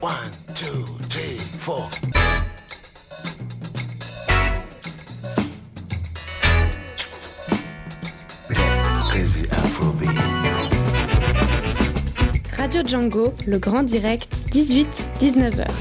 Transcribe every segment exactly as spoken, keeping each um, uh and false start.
One, two, three, four. Crazy Afrobeat. Radio Django, le grand direct, dix-huit à dix-neuf heures.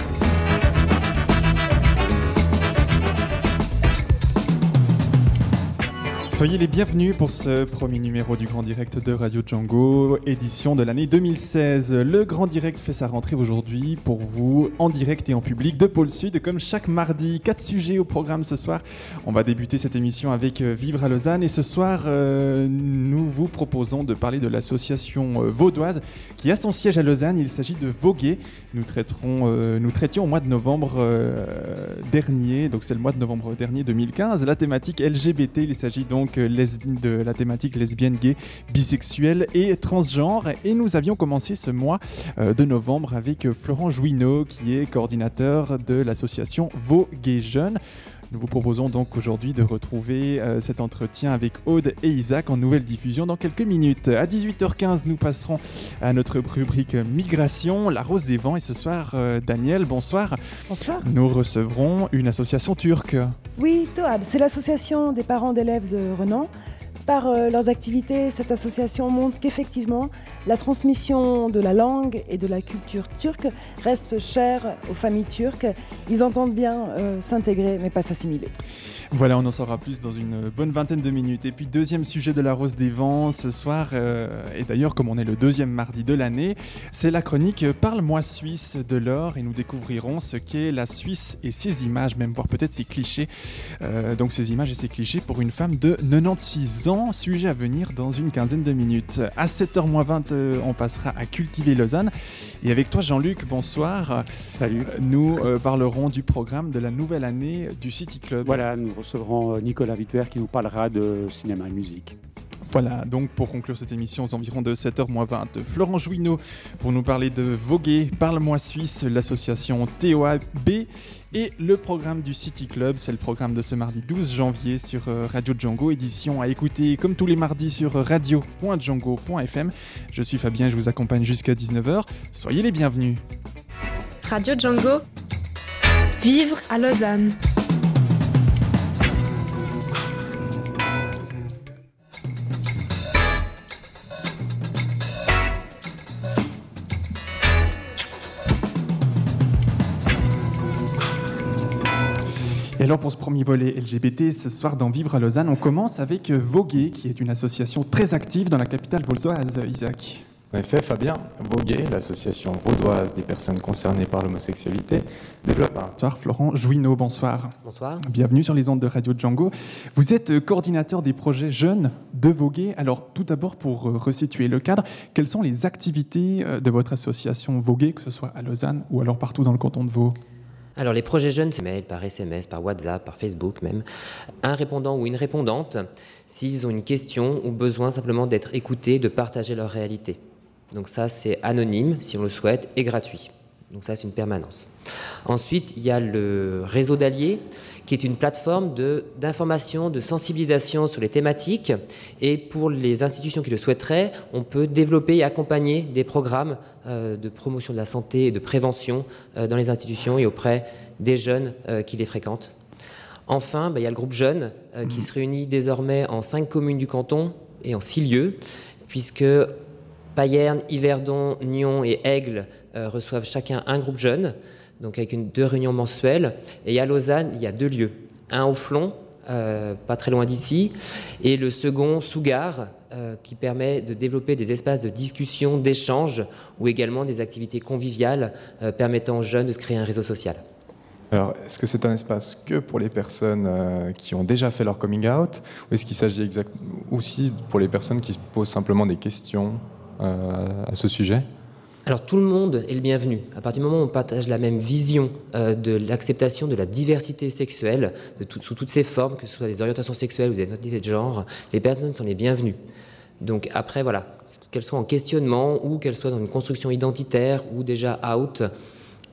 Soyez les bienvenus pour ce premier numéro du Grand Direct de Radio Django, édition de l'année deux mille seize. Le Grand Direct fait sa rentrée aujourd'hui pour vous, en direct et en public de Pôle Sud, comme chaque mardi. Quatre sujets au programme ce soir. On va débuter cette émission avec Vivre à Lausanne. Et ce soir, euh, nous vous proposons de parler de l'association vaudoise qui a son siège à Lausanne. Il s'agit de Voguer. Nous, traiterons, euh, nous traitions au mois de novembre euh, dernier, donc c'est le mois de novembre dernier deux mille quinze, la thématique L G B T. Il s'agit donc lesbi- de la thématique lesbienne, gay, bisexuelle et transgenre. Et nous avions commencé ce mois euh, de novembre avec Florent Jouineau, qui est coordinateur de l'association Voguer Jeunes. Nous vous proposons donc aujourd'hui de retrouver euh, cet entretien avec Aude et Isaac en nouvelle diffusion dans quelques minutes. À dix-huit heures quinze, nous passerons à notre rubrique Migration, la Rose des Vents. Et ce soir, euh, Daniel, bonsoir. Bonsoir. Nous recevrons une association turque. Oui, Toab, c'est l'association des parents d'élèves de Renan. Par euh, leurs activités, cette association montre qu'effectivement, la transmission de la langue et de la culture turque reste chère aux familles turques. Ils entendent bien euh, s'intégrer, mais pas s'assimiler. Voilà, on en saura plus dans une bonne vingtaine de minutes. Et puis, deuxième sujet de la Rose des Vents ce soir, euh, et d'ailleurs, comme on est le deuxième mardi de l'année, c'est la chronique Parle-moi Suisse de Laure, et nous découvrirons ce qu'est la Suisse et ses images, même voire peut-être ses clichés. Euh, donc, ces images et ces clichés pour une femme de quatre-vingt-seize ans, sujet à venir dans une quinzaine de minutes. À sept heures moins vingt, euh, on passera à Cultiver Lausanne. Et avec toi, Jean-Luc, bonsoir. Salut. Euh, nous euh, parlerons du programme de la nouvelle année du City Club. Voilà, nous recevrons Nicolas Vittuer qui nous parlera de cinéma et musique. Voilà, donc pour conclure cette émission aux environs de sept heures moins vingt, Florent Jouineau pour nous parler de Voguer, Parle-moi Suisse, l'association T O A B et le programme du City Club. C'est le programme de ce mardi douze janvier sur Radio Django, édition à écouter comme tous les mardis sur radio point django point f m. Je suis Fabien, je vous accompagne jusqu'à dix-neuf heures. Soyez les bienvenus. Radio Django, vivre à Lausanne. Et alors pour ce premier volet L G B T, ce soir dans Vivre à Lausanne, on commence avec Voguer, qui est une association très active dans la capitale vaudoise. Isaac. En effet, Fabien, Voguer, l'association vaudoise des personnes concernées par l'homosexualité, développe un... Bonsoir Florent Jouineau, bonsoir. Bonsoir. Bienvenue sur les ondes de Radio Django. Vous êtes coordinateur des projets jeunes de Voguer. Alors tout d'abord, pour resituer le cadre, quelles sont les activités de votre association Voguer, que ce soit à Lausanne ou alors partout dans le canton de Vaud ? Alors les projets jeunes se mailent par S M S, par WhatsApp, par Facebook même. Un répondant ou une répondante, s'ils ont une question ou besoin simplement d'être écoutés, de partager leur réalité. Donc ça, c'est anonyme, si on le souhaite, et gratuit. Donc ça, c'est une permanence. Ensuite, il y a le réseau d'alliés, qui est une plateforme de, d'information, de sensibilisation sur les thématiques. Et pour les institutions qui le souhaiteraient, on peut développer et accompagner des programmes euh, de promotion de la santé et de prévention euh, dans les institutions et auprès des jeunes euh, qui les fréquentent. Enfin, bah, il y a le groupe Jeunes, euh, qui se réunit désormais en cinq communes du canton et en six lieux, puisque Payerne, Yverdon, Nyon et Aigle euh, reçoivent chacun un groupe jeune, donc avec une, deux réunions mensuelles. Et à Lausanne, il y a deux lieux. Un au Flon, euh, pas très loin d'ici, et le second, Sougar, euh, qui permet de développer des espaces de discussion, d'échange, ou également des activités conviviales euh, permettant aux jeunes de se créer un réseau social. Alors, est-ce que c'est un espace que pour les personnes euh, qui ont déjà fait leur coming out, ou est-ce qu'il s'agit exact... aussi pour les personnes qui se posent simplement des questions euh, à ce sujet ? Alors tout le monde est le bienvenu. À partir du moment où on partage la même vision euh, de l'acceptation de la diversité sexuelle, de tout, sous toutes ses formes, que ce soit des orientations sexuelles ou des identités de genre, les personnes sont les bienvenues. Donc après, voilà, qu'elles soient en questionnement ou qu'elles soient dans une construction identitaire ou déjà out,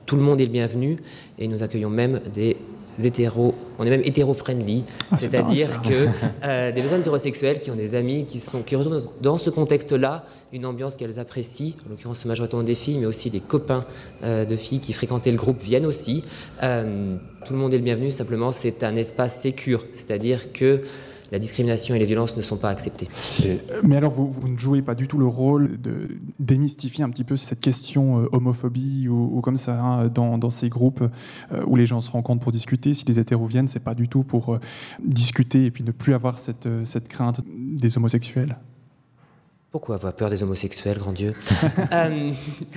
tout le monde est le bienvenu et nous accueillons même des hétéros, on est même hétéro-friendly, ah, c'est c'est-à-dire que euh, des personnes hétérosexuelles qui ont des amis qui, sont, qui retrouvent dans ce contexte-là une ambiance qu'elles apprécient, en l'occurrence majoritairement des filles, mais aussi les copains euh, de filles qui fréquentaient le groupe viennent aussi. Euh, tout le monde est le bienvenu, simplement c'est un espace sécure, c'est-à-dire que la discrimination et les violences ne sont pas acceptées. Et, mais alors, vous, vous ne jouez pas du tout le rôle de démystifier un petit peu cette question euh, homophobie ou, ou comme ça, hein, dans, dans ces groupes euh, où les gens se rencontrent pour discuter. Si les hétéros viennent, c'est pas du tout pour euh, discuter et puis ne plus avoir cette, euh, cette crainte des homosexuels. Pourquoi avoir peur des homosexuels, grand Dieu euh,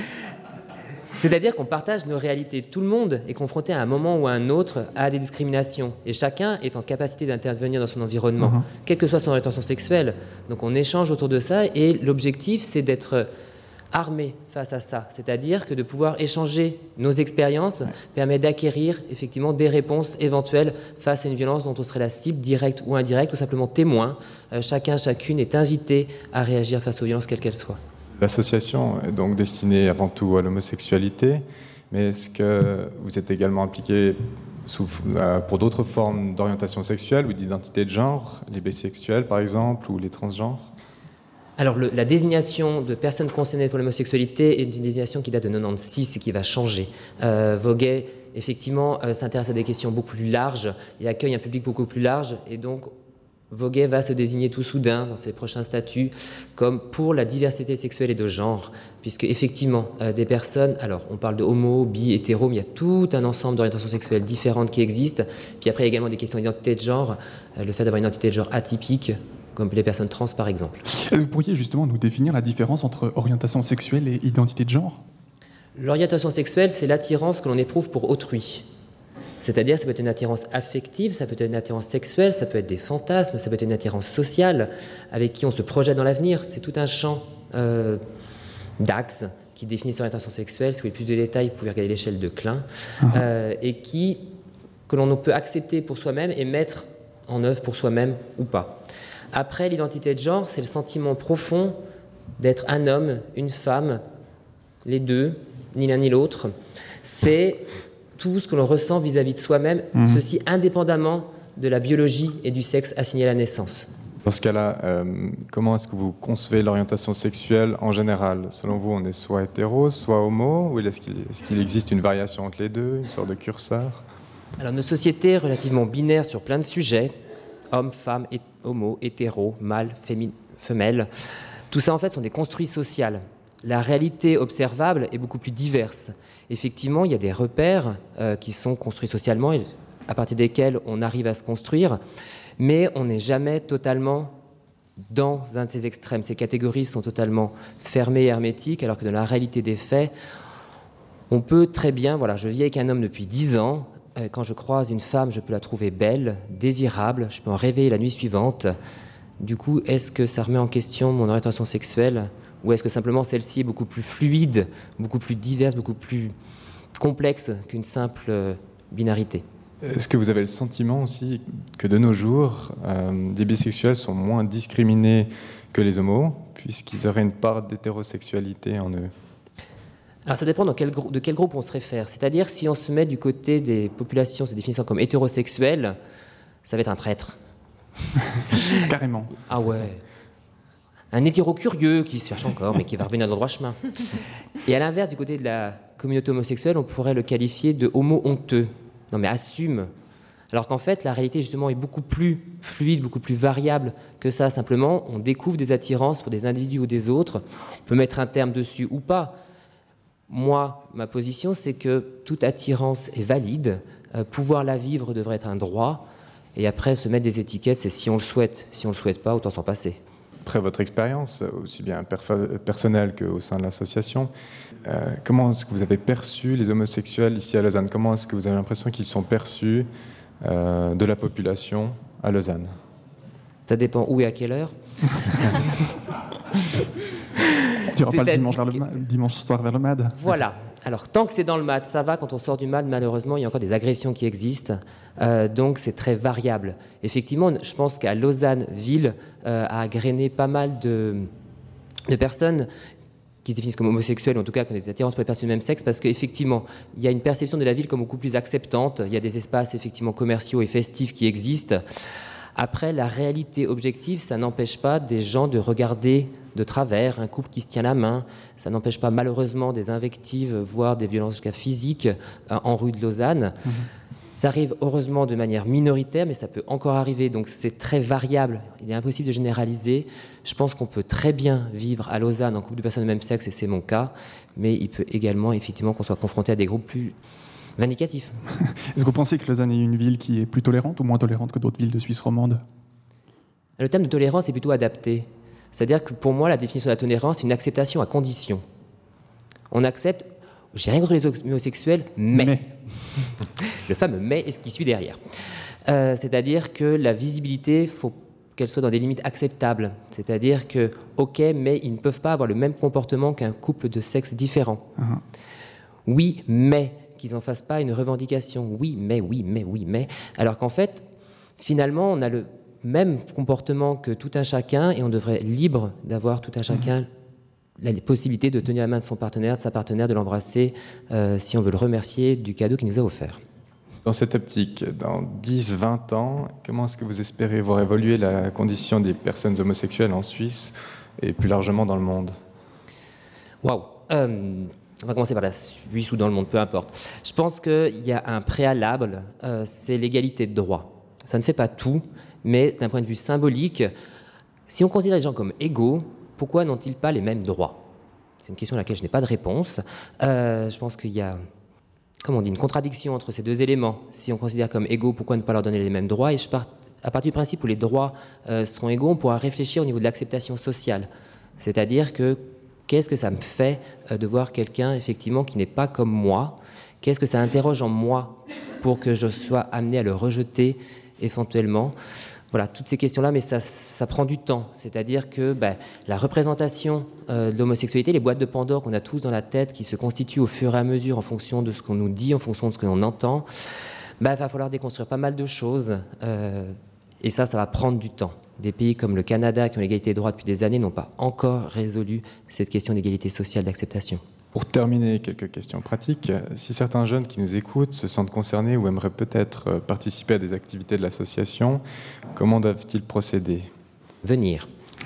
C'est-à-dire qu'on partage nos réalités. Tout le monde est confronté à un moment ou à un autre à des discriminations. Et chacun est en capacité d'intervenir dans son environnement, mmh. quelle que soit son orientation sexuelle. Donc on échange autour de ça et l'objectif, c'est d'être armé face à ça. C'est-à-dire que de pouvoir échanger nos expériences ouais. permet d'acquérir effectivement des réponses éventuelles face à une violence dont on serait la cible, directe ou indirecte, ou simplement témoin. Euh, chacun, chacune est invité à réagir face aux violences, quelles qu'elles soient. L'association est donc destinée avant tout à l'homosexualité, mais est-ce que vous êtes également impliqué sous, euh, pour d'autres formes d'orientation sexuelle ou d'identité de genre, les bisexuels par exemple, ou les transgenres ? Alors le, la désignation de personnes concernées pour l'homosexualité est une désignation qui date de quatre-vingt-seize et qui va changer. Euh, Voguet, effectivement, euh, s'intéresse à des questions beaucoup plus larges et accueille un public beaucoup plus large, et donc Voguet va se désigner tout soudain dans ses prochains statuts comme pour la diversité sexuelle et de genre, puisque effectivement euh, des personnes, alors on parle de homo, bi, hétéro, mais il y a tout un ensemble d'orientations sexuelles différentes qui existent. Puis après il y a également des questions d'identité de genre, euh, le fait d'avoir une identité de genre atypique, comme les personnes trans par exemple. Vous pourriez justement nous définir la différence entre orientation sexuelle et identité de genre ? L'orientation sexuelle, c'est l'attirance que l'on éprouve pour autrui. C'est-à-dire, ça peut être une attirance affective, ça peut être une attirance sexuelle, ça peut être des fantasmes, ça peut être une attirance sociale, avec qui on se projette dans l'avenir. C'est tout un champ euh, d'axes qui définissent l'orientation sexuelle. Si vous voulez plus de détails, vous pouvez regarder l'échelle de Klein, mmh. euh, et qui, que l'on peut accepter pour soi-même et mettre en œuvre pour soi-même ou pas. Après, l'identité de genre, c'est le sentiment profond d'être un homme, une femme, les deux, ni l'un ni l'autre. C'est tout ce que l'on ressent vis-à-vis de soi-même, mmh. ceci indépendamment de la biologie et du sexe assigné à la naissance. Dans ce cas-là, euh, comment est-ce que vous concevez l'orientation sexuelle en général ? Selon vous, on est soit hétéro, soit homo, ou est-ce qu'il, est-ce qu'il existe une variation entre les deux, une sorte de curseur ? Alors, nos sociétés relativement binaires sur plein de sujets, hommes, femmes, hé- homo, hétéro, mâle, fémi- femelle, tout ça en fait sont des construits sociaux. La réalité observable est beaucoup plus diverse. Effectivement, il y a des repères euh, qui sont construits socialement, et à partir desquels on arrive à se construire, mais on n'est jamais totalement dans un de ces extrêmes. Ces catégories sont totalement fermées et hermétiques, alors que dans la réalité des faits, on peut très bien, voilà, je vis avec un homme depuis dix ans, euh, quand je croise une femme, je peux la trouver belle, désirable, je peux en rêver la nuit suivante. Du coup, est-ce que ça remet en question mon orientation sexuelle ? Ou est-ce que simplement celle-ci est beaucoup plus fluide, beaucoup plus diverse, beaucoup plus complexe qu'une simple binarité ? Est-ce que vous avez le sentiment aussi que de nos jours, euh, des bisexuels sont moins discriminés que les homos, puisqu'ils auraient une part d'hétérosexualité en eux ? Alors ça dépend dans quel gro- de quel groupe on se réfère. C'est-à-dire si on se met du côté des populations se définissant comme hétérosexuelles, ça va être un traître. Carrément. Ah ouais. Un hétéro curieux qui se cherche encore, mais qui va revenir dans le droit chemin. Et à l'inverse, du côté de la communauté homosexuelle, on pourrait le qualifier de homo honteux. Non mais assume. Alors qu'en fait, la réalité justement est beaucoup plus fluide, beaucoup plus variable que ça. Simplement, on découvre des attirances pour des individus ou des autres. On peut mettre un terme dessus ou pas. Moi, ma position, c'est que toute attirance est valide. Euh, pouvoir la vivre devrait être un droit. Et après, se mettre des étiquettes, c'est si on le souhaite. Si on le souhaite pas, autant s'en passer. Après votre expérience, aussi bien perf- personnelle qu'au sein de l'association, euh, comment est-ce que vous avez perçu les homosexuels ici à Lausanne ? Comment est-ce que vous avez l'impression qu'ils sont perçus euh, de la population à Lausanne ? Ça dépend où et à quelle heure. Tu n'iras pas le dimanche, vers le, dimanche soir vers le M A D ? Voilà. Alors, tant que c'est dans le M A D, ça va. Quand on sort du M A D, malheureusement, il y a encore des agressions qui existent. Euh, donc, c'est très variable. Effectivement, je pense qu'à Lausanne, ville, euh, a agrainé pas mal de, de personnes qui se définissent comme homosexuels, en tout cas qui ont des attirances pour les personnes du même sexe, parce qu'effectivement, il y a une perception de la ville comme beaucoup plus acceptante. Il y a des espaces effectivement commerciaux et festifs qui existent. Après, la réalité objective, ça n'empêche pas des gens de regarder de travers un couple qui se tient la main. Ça n'empêche pas malheureusement des invectives, voire des violences jusqu'à physiques euh, en rue de Lausanne. Mmh. Ça arrive heureusement de manière minoritaire, mais ça peut encore arriver, donc c'est très variable. Il est impossible de généraliser. Je pense qu'on peut très bien vivre à Lausanne en couple de personnes de même sexe, et c'est mon cas, mais il peut également effectivement qu'on soit confronté à des groupes plus vindicatifs. Est-ce que vous pensez que Lausanne est une ville qui est plus tolérante ou moins tolérante que d'autres villes de Suisse romande ? Le terme de tolérance est plutôt adapté. C'est-à-dire que pour moi, la définition de la tolérance, c'est une acceptation à condition. On accepte... J'ai rien contre les homosexuels, mais, mais. Le fameux mais est ce qui suit derrière. Euh, c'est-à-dire que la visibilité, il faut qu'elle soit dans des limites acceptables. C'est-à-dire que, ok, mais ils ne peuvent pas avoir le même comportement qu'un couple de sexe différent. Uh-huh. Oui, mais qu'ils n'en fassent pas une revendication. Oui, mais, oui, mais, oui, mais. Alors qu'en fait, finalement, on a le même comportement que tout un chacun et on devrait être libre d'avoir tout un chacun. Uh-huh. La possibilité de tenir la main de son partenaire, de sa partenaire, de l'embrasser, euh, si on veut le remercier du cadeau qu'il nous a offert. Dans cette optique, dans dix à vingt ans, comment est-ce que vous espérez voir évoluer la condition des personnes homosexuelles en Suisse et plus largement dans le monde ? Waouh euh, On va commencer par la Suisse ou dans le monde, peu importe. Je pense qu'il y a un préalable, euh, c'est l'égalité de droit. Ça ne fait pas tout, mais d'un point de vue symbolique, si on considère les gens comme égaux, pourquoi n'ont-ils pas les mêmes droits ? C'est une question à laquelle je n'ai pas de réponse. Euh, je pense qu'il y a, comme on dit, une contradiction entre ces deux éléments. Si on considère comme égaux, pourquoi ne pas leur donner les mêmes droits ? Et je pars, à partir du principe où les droits euh, seront égaux, on pourra réfléchir au niveau de l'acceptation sociale. C'est-à-dire que qu'est-ce que ça me fait euh, de voir quelqu'un, effectivement, qui n'est pas comme moi ? Qu'est-ce que ça interroge en moi pour que je sois amené à le rejeter éventuellement ? Voilà, toutes ces questions-là, mais ça, ça prend du temps. C'est-à-dire que ben, la représentation euh, de l'homosexualité, les boîtes de Pandore qu'on a tous dans la tête, qui se constituent au fur et à mesure en fonction de ce qu'on nous dit, en fonction de ce que l'on entend, ben, va falloir déconstruire pas mal de choses. Euh, et ça, ça va prendre du temps. Des pays comme le Canada, qui ont l'égalité des droits depuis des années, n'ont pas encore résolu cette question d'égalité sociale, d'acceptation. Pour terminer, quelques questions pratiques. Si certains jeunes qui nous écoutent se sentent concernés ou aimeraient peut-être participer à des activités de l'association, comment doivent-ils procéder ? Venir.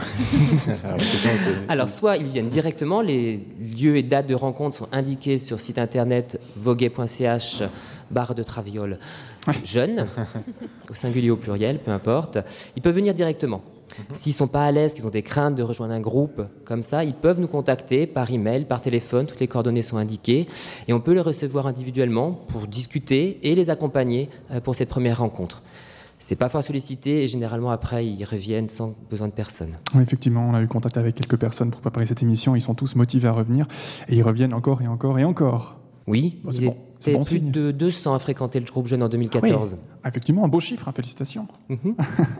Alors, Alors, soit ils viennent directement, les lieux et dates de rencontre sont indiqués sur le site internet voguet point c h barre de traviole jeunes, au singulier ou au pluriel, peu importe. Ils peuvent venir directement. S'ils ne sont pas à l'aise, qu'ils ont des craintes de rejoindre un groupe comme ça, ils peuvent nous contacter par email, par téléphone, toutes les coordonnées sont indiquées et on peut les recevoir individuellement pour discuter et les accompagner pour cette première rencontre. C'est pas fort sollicité et généralement après ils reviennent sans besoin de personne. Oui, effectivement, on a eu contact avec quelques personnes pour préparer cette émission, ils sont tous motivés à revenir et ils reviennent encore et encore et encore. Oui, bon, ils c'est bon. C'est étaient bon plus signe. de deux cents à fréquenter le groupe jeune en deux mille quatorze. Ah oui. Effectivement, un beau chiffre, hein, félicitations. Mm-hmm.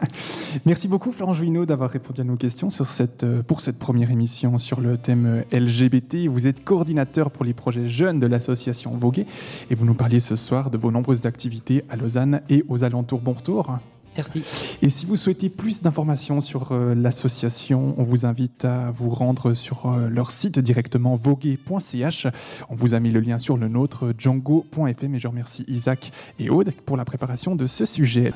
Merci beaucoup Florent Jouineau d'avoir répondu à nos questions sur cette, pour cette première émission sur le thème L G B T. Vous êtes coordinateur pour les projets jeunes de l'association Voguet et vous nous parliez ce soir de vos nombreuses activités à Lausanne et aux alentours. Bon retour. Merci. Et si vous souhaitez plus d'informations sur euh, l'association, on vous invite à vous rendre sur euh, leur site directement voguet point c h. On vous a mis le lien sur le nôtre, django point f m. Et je remercie Isaac et Aude pour la préparation de ce sujet.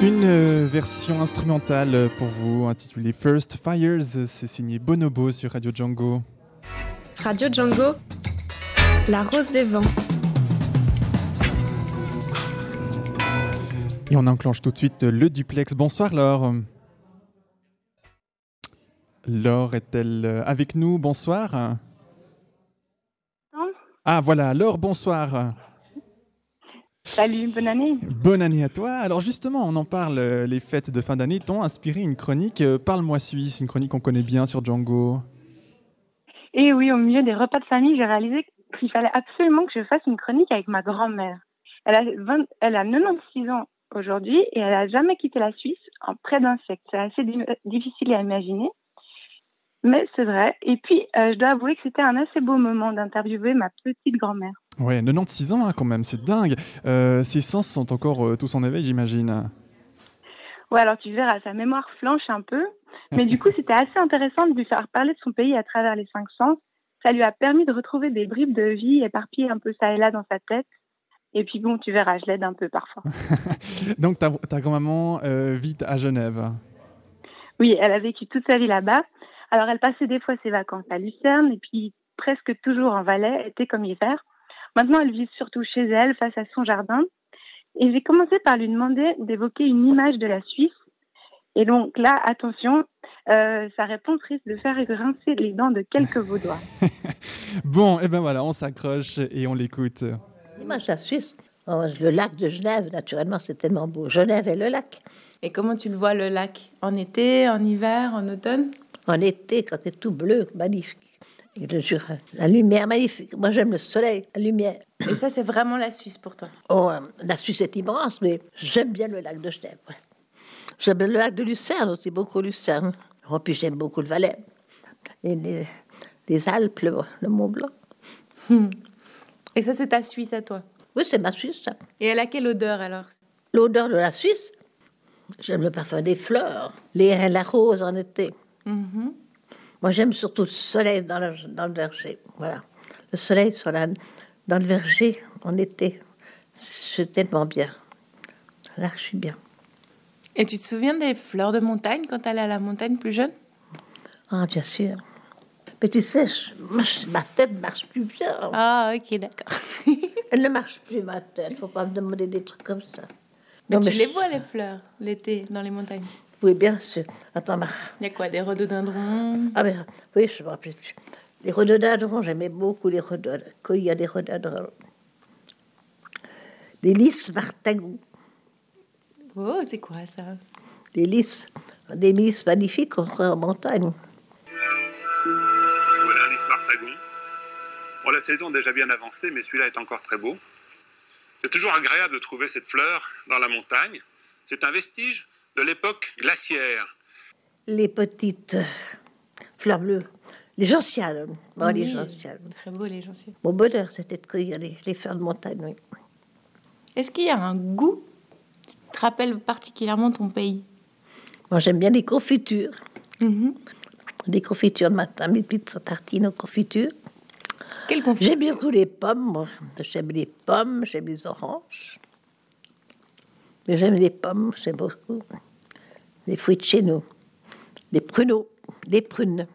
Une euh, version instrumentale pour vous intitulée First Fires, c'est signé Bonobo sur Radio Django. Radio Django, la rose des vents. Et on enclenche tout de suite le duplex. Bonsoir Laure. Laure est-elle avec nous? Bonsoir. Non. Ah voilà, Laure, bonsoir. Salut, bonne année. Bonne année à toi. Alors justement, on en parle, euh, les fêtes de fin d'année t'ont inspiré une chronique euh, Parle-moi Suisse, une chronique qu'on connaît bien sur Django. Et oui, au milieu des repas de famille, j'ai réalisé qu'il fallait absolument que je fasse une chronique avec ma grand-mère. Elle a, vingt, elle a quatre-vingt-seize ans aujourd'hui et elle n'a jamais quitté la Suisse en près d'un siècle. C'est assez di- difficile à imaginer, mais c'est vrai. Et puis, euh, je dois avouer que c'était un assez beau moment d'interviewer ma petite grand-mère. Ouais, quatre-vingt-seize ans hein, quand même, c'est dingue. Euh, ses sens sont encore euh, tous en éveil, j'imagine. Ouais, alors tu verras, sa mémoire flanche un peu, mais du coup, c'était assez intéressant de lui faire parler de son pays à travers les cinq sens. Ça lui a permis de retrouver des bribes de vie éparpillées un peu ça et là dans sa tête. Et puis bon, tu verras, je l'aide un peu parfois. Donc ta, ta grand-maman euh, vit à Genève. Oui, elle a vécu toute sa vie là-bas. Alors elle passait des fois ses vacances à Lucerne et puis presque toujours en Valais, été comme hiver. Maintenant, elle vit surtout chez elle, face à son jardin. Et j'ai commencé par lui demander d'évoquer une image de la Suisse. Et donc là, attention, euh, sa réponse risque de faire grincer les dents de quelques Vaudois. Bon, et ben voilà, on s'accroche et on l'écoute. L'image de la Suisse, oh, le lac de Genève, naturellement, c'est tellement beau. Genève et le lac. Et comment tu le vois, le lac? En été, en hiver, en automne? En été, quand c'est tout bleu, magnifique. Et le Jura, la lumière magnifique. Moi, j'aime le soleil, la lumière. Et ça, c'est vraiment la Suisse pour toi? Oh, euh, la Suisse est immense, mais j'aime bien le lac de Genève. Ouais. J'aime le lac de Lucerne aussi, beaucoup Lucerne. Oh, puis j'aime beaucoup le Valais. Et les, les Alpes, le, le Mont Blanc. Hum. Et ça, c'est ta Suisse à toi? Oui, c'est ma Suisse, ça. Et elle a quelle odeur, alors? L'odeur de la Suisse, j'aime le parfum des fleurs, les, la rose en été. Mm-hmm. Moi, j'aime surtout le soleil dans le, dans le verger. Voilà. Le soleil sur la, dans le verger en été. C'est tellement bien. Là, je suis bien. Et tu te souviens des fleurs de montagne quand tu allais à la montagne plus jeune? Ah, bien sûr. Mais tu sais, je, ma tête ne marche plus bien. Ah, ok, d'accord. Elle ne marche plus, ma tête. Il ne faut pas me demander des trucs comme ça. Mais non, tu mais les je... vois, les fleurs, l'été, dans les montagnes? Oui, bien sûr. Attends, ma... Il y a quoi, des rhododendrons? Ah, ben, oui, je me rappelle plus. Les rhododendrons, j'aimais beaucoup les rhododendrons. Cueillir des rhododendrons. Des lys martagou. Oh, c'est quoi ça? Des lys, des lys magnifiques qu'on trouve en montagne. Voilà un lys martagou. Bon, la saison est déjà bien avancée, mais celui-là est encore très beau. C'est toujours agréable de trouver cette fleur dans la montagne. C'est un vestige de l'époque glaciaire. Les petites fleurs bleues, les gentiales. Oh, oui, les gentiales. Très beau, les gentiales. Mon bonheur, c'était de cueillir les, les fleurs de montagne, oui. Est-ce qu'il y a un goût qui te rappelle particulièrement ton pays? Moi, j'aime bien les confitures. Mm-hmm. Les confitures de matin, mes petites tartines aux confitures. Quelle confiture? J'aime beaucoup les pommes, moi. J'aime les pommes, j'aime les oranges. Mais j'aime les pommes, j'aime beaucoup. Les fruits de chez nous. Les pruneaux, les prunes.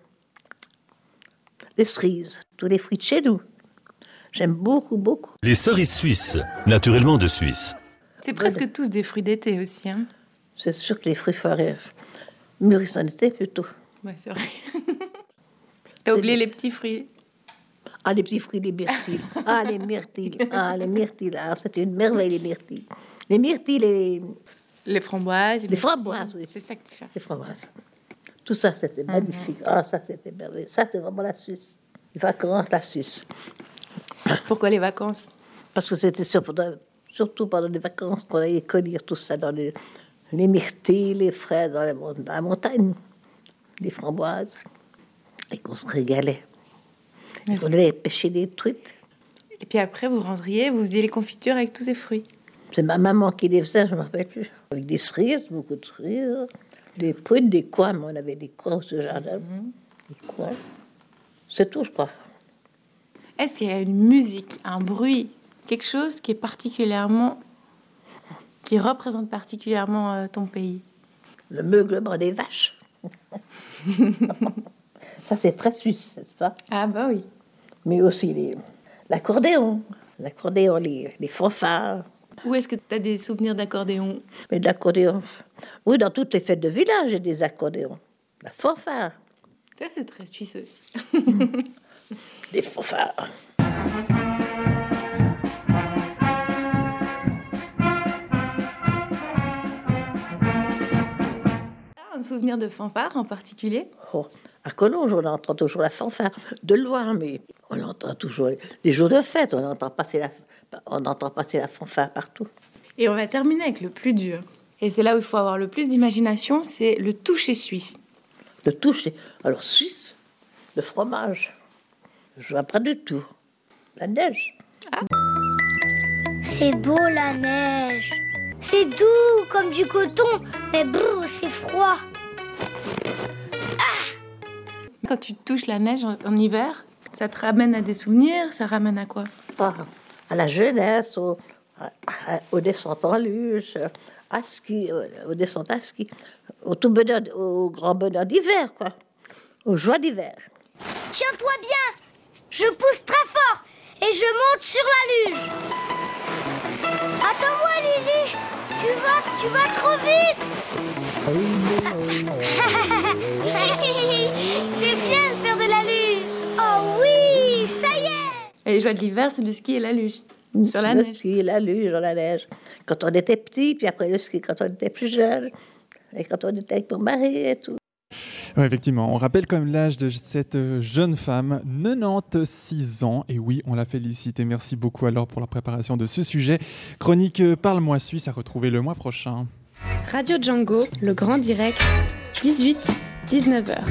Les cerises, tous les fruits de chez nous. J'aime beaucoup, beaucoup. Les cerises suisses, naturellement de Suisse. C'est presque ouais. tous des fruits d'été aussi, hein? C'est sûr que les fruits forêts mûrissent en été plutôt. Ouais, c'est vrai. T'as oublié les petits fruits? Ah, les petits fruits, les myrtilles. Ah, les myrtilles. Ah, les myrtilles. Ah, c'était une merveille, les myrtilles. Les myrtilles, les... Les framboises. Les, les framboises, oui. C'est ça que tu cherches. Les framboises. Tout ça, c'était mm-hmm. magnifique. Ah, ça, c'était merveilleux. Ça, c'est vraiment la Suisse. Les vacances, la Suisse. Pourquoi les vacances? Parce que c'était surtout pendant les vacances qu'on allait cueillir tout ça dans les, les myrtilles, les fraises dans la, dans la montagne, les framboises, et qu'on se régalait. Et qu'on allait pêcher des truites. Et puis après, vous rentriez, vous faisiez les confitures avec tous ces fruits. C'est ma maman qui les faisait, je ne me rappelle plus. Avec des cerises, beaucoup de cerises, des prunes, des coins. On avait des coins au jardin. Mm-hmm. Des coins. C'est tout, je crois. Est-ce qu'il y a une musique, un bruit, quelque chose qui est particulièrement qui représente particulièrement euh, ton pays? Le meuglement des vaches. Ça, c'est très suisse, n'est-ce pas? Ah bah oui. Mais aussi les, l'accordéon, l'accordéon, les, les fanfares. Où est-ce que tu as des souvenirs d'accordéon? Mais de l'accordéon, oui, dans toutes les fêtes de village, il y a des accordéons. La fanfare. Ça, c'est très suisse aussi. Des fanfares. Un souvenir de fanfare en particulier? Oh, à Collonges, on entend toujours la fanfare. De loin, mais on entend toujours les jours de fête, on entend passer la, on entend passer la fanfare partout. Et on va terminer avec le plus dur. Et c'est là où il faut avoir le plus d'imagination, c'est le toucher suisse. Le toucher, alors suisse, le fromage, je vois pas du tout. La neige. Ah. C'est beau la neige. C'est doux comme du coton, mais brrr, c'est froid. Quand tu touches la neige en, en hiver, ça te ramène à des souvenirs, ça ramène à quoi? Ah, à la jeunesse, au, à, à, aux descentes en luge, à ski, aux descentes à ski, au tout bonheur, au grand bonheur d'hiver, quoi, aux joies d'hiver. Tiens-toi bien, je pousse très fort et je monte sur la luge. Attends-moi, Lily, tu vas, tu vas trop vite. C'est bien de faire de la luge. Oh oui, ça y est. Et les joies de l'hiver, c'est le ski et la luge. Sur la le neige. ski, la luge, dans la neige. Quand on était petit, puis après le ski quand on était plus jeune, et quand on était avec mon mari et tout. Ouais, effectivement, on rappelle quand même l'âge de cette jeune femme, quatre-vingt-seize ans. Et oui, on la félicite et merci beaucoup alors pour la préparation de ce sujet. Chronique Parle-moi Suisse à retrouver le mois prochain. Radio Django, le grand direct, dix-huit dix-neuf heures.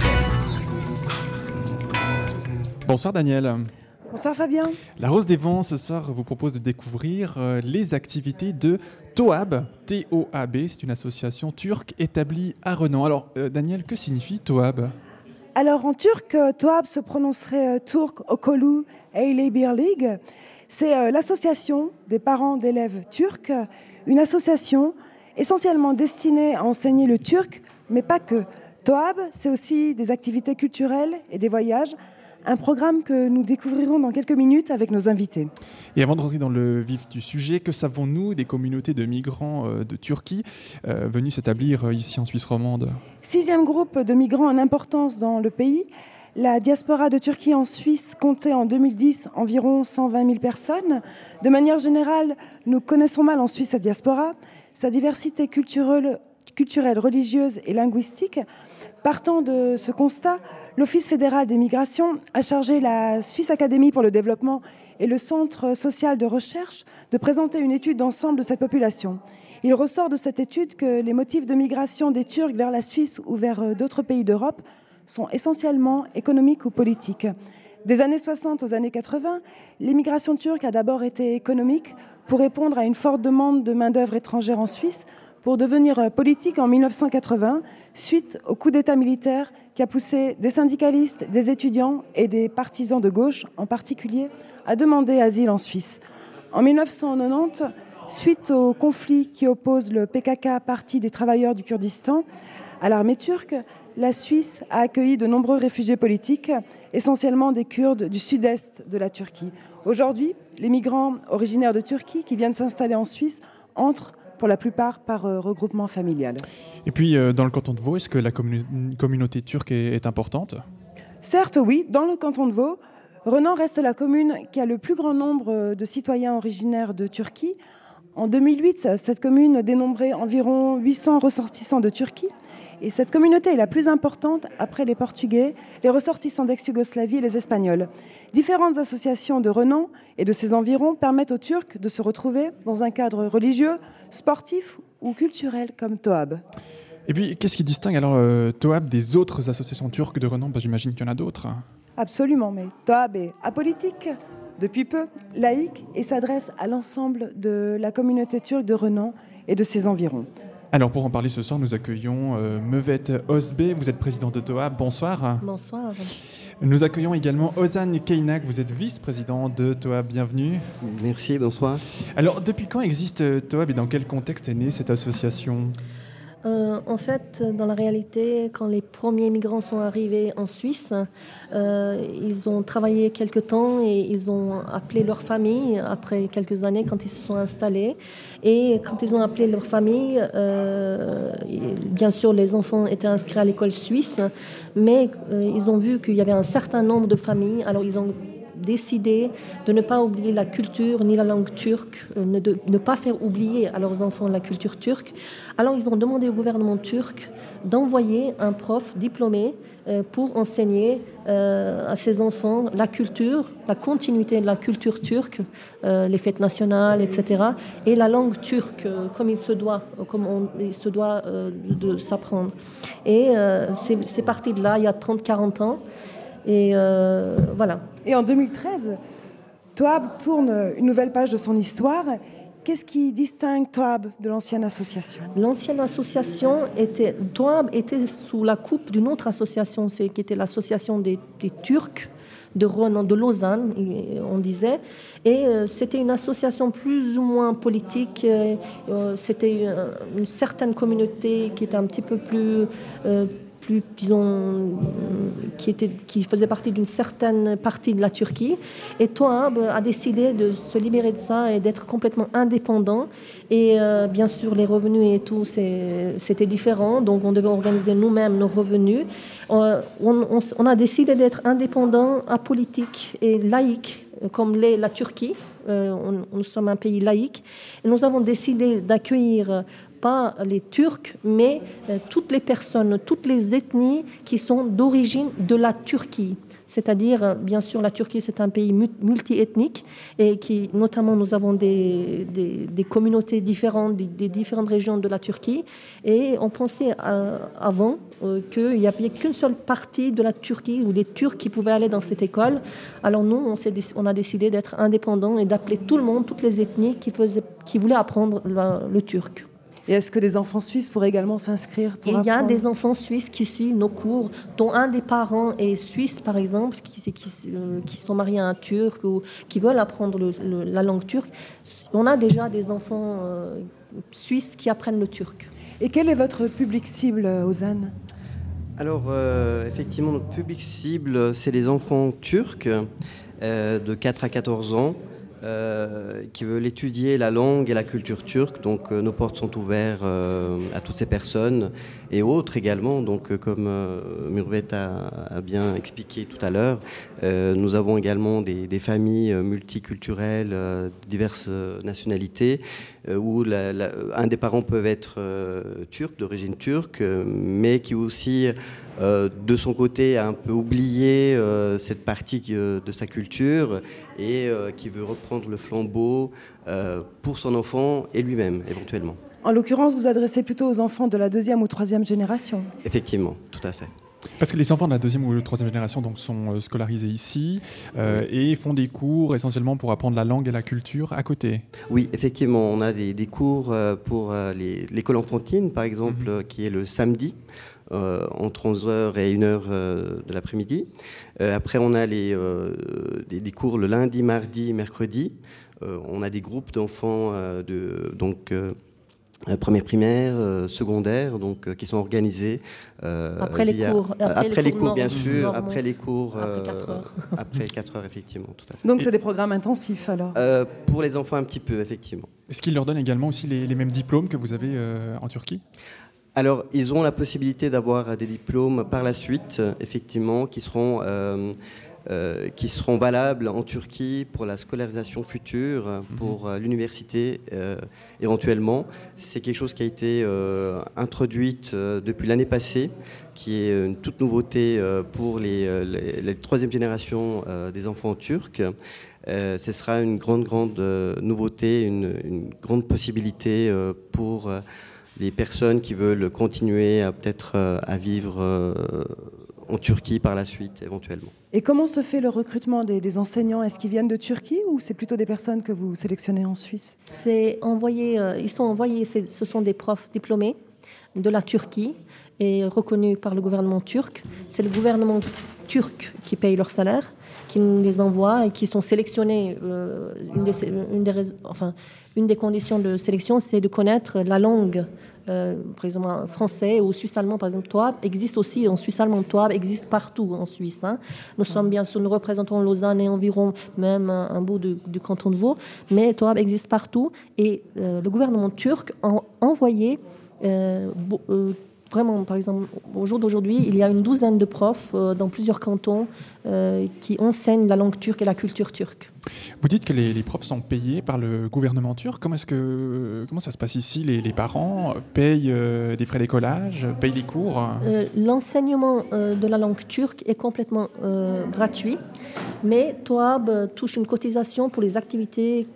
Bonsoir Daniel. Bonsoir Fabien. La Rose des Vents ce soir vous propose de découvrir euh, les activités de TOAB, T O A B, c'est une association turque établie à Renan. Alors euh, Daniel, que signifie TOAB? Alors en turc, euh, TOAB se prononcerait euh, Turk Okulu Eyle Birliği. C'est euh, l'association des parents d'élèves turcs, une association essentiellement destinée à enseigner le turc, mais pas que. TOAB, c'est aussi des activités culturelles et des voyages, un programme que nous découvrirons dans quelques minutes avec nos invités. Et avant de rentrer dans le vif du sujet, que savons-nous des communautés de migrants euh, de Turquie euh, venus s'établir euh, ici en Suisse romande? Sixième groupe de migrants en importance dans le pays. La diaspora de Turquie en Suisse comptait en deux mille dix environ cent vingt mille personnes. De manière générale, nous connaissons mal en Suisse sa diaspora, sa diversité culturelle, culturelle, religieuse et linguistique. Partant de ce constat, l'Office fédéral des migrations a chargé la Swiss Academy pour le développement et le Centre social de recherche de présenter une étude d'ensemble de cette population. Il ressort de cette étude que les motifs de migration des Turcs vers la Suisse ou vers d'autres pays d'Europe sont essentiellement économiques ou politiques. Des années soixante aux années quatre-vingts, l'immigration turque a d'abord été économique pour répondre à une forte demande de main-d'œuvre étrangère en Suisse, pour devenir politique en mille neuf cent quatre-vingts, suite au coup d'État militaire qui a poussé des syndicalistes, des étudiants et des partisans de gauche, en particulier, à demander asile en Suisse. En mille neuf cent quatre-vingt-dix, suite au conflit qui oppose le P K K, Parti des travailleurs du Kurdistan, à l'armée turque, la Suisse a accueilli de nombreux réfugiés politiques, essentiellement des Kurdes du sud-est de la Turquie. Aujourd'hui, les migrants originaires de Turquie qui viennent s'installer en Suisse entrent pour la plupart par euh, regroupement familial. Et puis, euh, dans le canton de Vaud, est-ce que la commune- communauté turque est, est importante? Certes, oui, dans le canton de Vaud, Renan reste la commune qui a le plus grand nombre de citoyens originaires de Turquie. En deux mille huit, cette commune dénombrait environ huit cents ressortissants de Turquie. Et cette communauté est la plus importante après les Portugais, les ressortissants d'ex-Yougoslavie et les Espagnols. Différentes associations de Renan et de ses environs permettent aux Turcs de se retrouver dans un cadre religieux, sportif ou culturel comme TOAB. Et puis, qu'est-ce qui distingue alors euh, TOAB des autres associations turques de Renan? Bah, j'imagine qu'il y en a d'autres. Absolument, mais TOAB est apolitique, depuis peu, laïque et s'adresse à l'ensemble de la communauté turque de Renan et de ses environs. Alors pour en parler ce soir, nous accueillons euh, Mevette Özbe, vous êtes présidente de TOAB, bonsoir. Bonsoir. Nous accueillons également Ozan Keynak, vous êtes vice-président de TOAB, bienvenue. Merci, bonsoir. Alors, depuis quand existe TOAB et dans quel contexte est née cette association ? Euh, en fait, dans la réalité, quand les premiers migrants sont arrivés en Suisse, euh, ils ont travaillé quelque temps et ils ont appelé leur famille après quelques années quand ils se sont installés. Et quand ils ont appelé leur famille, euh, bien sûr, les enfants étaient inscrits à l'école suisse, mais euh, ils ont vu qu'il y avait un certain nombre de familles. Alors, ils ont décidé de ne pas oublier la culture ni la langue turque, ne, de, ne pas faire oublier à leurs enfants la culture turque. Alors ils ont demandé au gouvernement turc d'envoyer un prof diplômé euh, pour enseigner euh, à ces enfants la culture, la continuité de la culture turque, euh, les fêtes nationales, et cetera, et la langue turque, euh, comme il se doit, comme on, il se doit euh, de, de s'apprendre. Et euh, c'est, c'est parti de là, il y a trente à quarante ans. Et euh, voilà. Et en deux mille treize, TOAB tourne une nouvelle page de son histoire. Qu'est-ce qui distingue TOAB de l'ancienne association ? L'ancienne association était, TOAB était sous la coupe d'une autre association, c'est, qui était l'association des, des Turcs de Renan, de Lausanne, on disait. Et euh, c'était une association plus ou moins politique. Euh, c'était une, une certaine communauté qui était un petit peu plus... Euh, plus, disons, qui, était, qui faisait partie d'une certaine partie de la Turquie. Et TOAB a décidé de se libérer de ça et d'être complètement indépendant. Et euh, bien sûr, les revenus et tout, c'est, c'était différent. Donc, on devait organiser nous-mêmes nos revenus. Euh, on, on, on a décidé d'être indépendant, apolitique et laïque, comme l'est la Turquie. Euh, on, nous sommes un pays laïque. Et nous avons décidé d'accueillir pas les Turcs, mais euh, toutes les personnes, toutes les ethnies qui sont d'origine de la Turquie. C'est-à-dire, euh, bien sûr, la Turquie, c'est un pays multiethnique et qui, notamment, nous avons des, des, des communautés différentes, des, des différentes régions de la Turquie. Et on pensait euh, avant euh, qu'il n'y avait qu'une seule partie de la Turquie ou des Turcs qui pouvaient aller dans cette école. Alors nous, on, s'est, on a décidé d'être indépendants et d'appeler tout le monde, toutes les ethnies qui, faisaient, qui voulaient apprendre la, le turc. Et est-ce que des enfants suisses pourraient également s'inscrire pour Il y a apprendre ? des enfants suisses qui suivent nos cours, dont un des parents est suisse, par exemple, qui, qui, euh, qui sont mariés à un Turc ou qui veulent apprendre le, le, la langue turque. On a déjà des enfants euh, suisses qui apprennent le turc. Et quel est votre public cible, Ozan ? Alors, euh, effectivement, notre public cible, c'est les enfants turcs euh, de quatre à quatorze ans. Euh, qui veulent étudier la langue et la culture turque. Donc euh, nos portes sont ouvertes euh, à toutes ces personnes et autres également. Donc euh, comme euh, Murvet a, a bien expliqué tout à l'heure, euh, nous avons également des, des familles multiculturelles, euh, diverses euh, nationalités, euh, où la, la, un des parents peut être euh, turc, d'origine turque, euh, mais qui aussi Euh, de son côté, a un peu oublié euh, cette partie euh, de sa culture et euh, qui veut reprendre le flambeau euh, pour son enfant et lui-même, éventuellement. En l'occurrence, vous adressez plutôt aux enfants de la deuxième ou troisième génération ? Effectivement, tout à fait. Parce que les enfants de la deuxième ou la troisième génération donc, sont scolarisés ici euh, et font des cours essentiellement pour apprendre la langue et la culture à côté. Oui, effectivement, on a des, des cours pour les, l'école enfantine, par exemple, mmh. qui est le samedi. Euh, entre onze heures et une heure euh, de l'après-midi. Euh, après, on a les, euh, des, des cours le lundi, mardi, mercredi. Euh, on a des groupes d'enfants euh, de donc, euh, première primaire, euh, secondaire, donc, euh, qui sont organisés. Euh, après via, les cours, après, après les les cours, cours bien sûr. normaux. Après les cours. Après quatre heures. Euh, après quatre heures, effectivement, tout à fait. Donc, c'est des programmes intensifs, alors euh, Pour les enfants, un petit peu, effectivement. Est-ce qu'ils leur donnent également aussi les, les mêmes diplômes que vous avez euh, en Turquie ? Alors, ils ont la possibilité d'avoir des diplômes par la suite, effectivement, qui seront, euh, euh, qui seront valables en Turquie pour la scolarisation future, pour euh, l'université euh, éventuellement. C'est quelque chose qui a été euh, introduite euh, depuis l'année passée, qui est une toute nouveauté euh, pour les, les, les troisième génération euh, des enfants turcs. Euh, ce sera une grande, grande euh, nouveauté, une, une grande possibilité euh, pour... Euh, les personnes qui veulent continuer à peut-être euh, à vivre euh, en Turquie par la suite, éventuellement. Et comment se fait le recrutement des, des enseignants ? Est-ce qu'ils viennent de Turquie ou c'est plutôt des personnes que vous sélectionnez en Suisse ? C'est envoyé, euh, ils sont envoyés, c'est, ce sont des profs diplômés de la Turquie est reconnu par le gouvernement turc. C'est le gouvernement turc qui paye leur salaire, qui nous les envoie et qui sont sélectionnés. Euh, une, des, une, des, enfin, une des conditions de sélection, c'est de connaître la langue. Euh, par exemple, en français ou suisse-allemand, par exemple, Toab existe aussi en suisse-allemand. Toab existe partout en Suisse. Hein. Nous sommes bien sûr, nous représentons Lausanne et environ même un, un bout de, du canton de Vaud, mais Toab existe partout. Et euh, le gouvernement turc a envoyé euh, euh, vraiment, par exemple, au jour d'aujourd'hui, il y a une douzaine de profs euh, dans plusieurs cantons euh, qui enseignent la langue turque et la culture turque. Vous dites que les, les profs sont payés par le gouvernement turc. Comment, est-ce que, comment ça se passe ici? les, les parents payent euh, des frais d'écolage, payent les cours euh, L'enseignement euh, de la langue turque est complètement euh, gratuit, mais Toab touche une cotisation pour les activités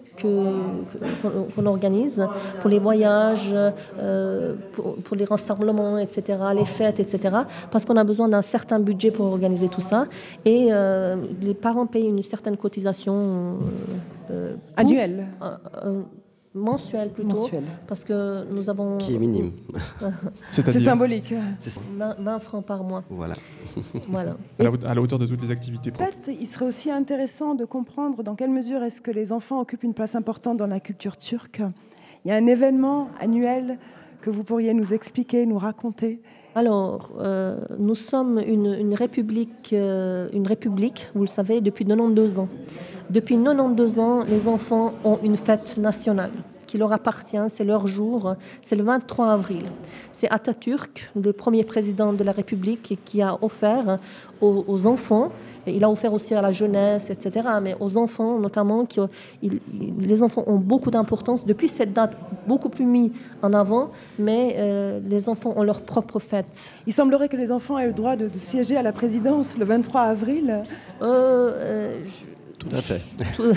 que, qu'on organise, pour les voyages, euh, pour, pour les rassemblements, et cetera, les fêtes, et cetera, parce qu'on a besoin d'un certain budget pour organiser tout ça. Et euh, les parents payent une certaine cotisation euh, pour, annuelle euh, euh, mensuelle plutôt, mensuelle. Parce que nous avons... Qui est minime. C'est symbolique. C'est vingt, vingt francs par mois. Voilà. Voilà. À, la, à la hauteur de toutes les activités propres. Peut-être il serait aussi intéressant de comprendre dans quelle mesure est-ce que les enfants occupent une place importante dans la culture turque. Il y a un événement annuel que vous pourriez nous expliquer, nous raconter. Alors, euh, nous sommes une, une, république, euh, une république, vous le savez, depuis quatre-vingt-douze ans. Depuis quatre-vingt-douze ans, les enfants ont une fête nationale qui leur appartient, c'est leur jour, c'est le vingt-trois avril. C'est Atatürk, le premier président de la République, qui a offert aux, aux enfants, et il a offert aussi à la jeunesse, et cetera, mais aux enfants notamment, qui, il, les enfants ont beaucoup d'importance. Depuis cette date, beaucoup plus mis en avant, mais euh, les enfants ont leur propre fête. Il semblerait que les enfants aient le droit de, de siéger à la présidence le vingt-trois avril. Euh, euh, je, Tout à fait. Tout...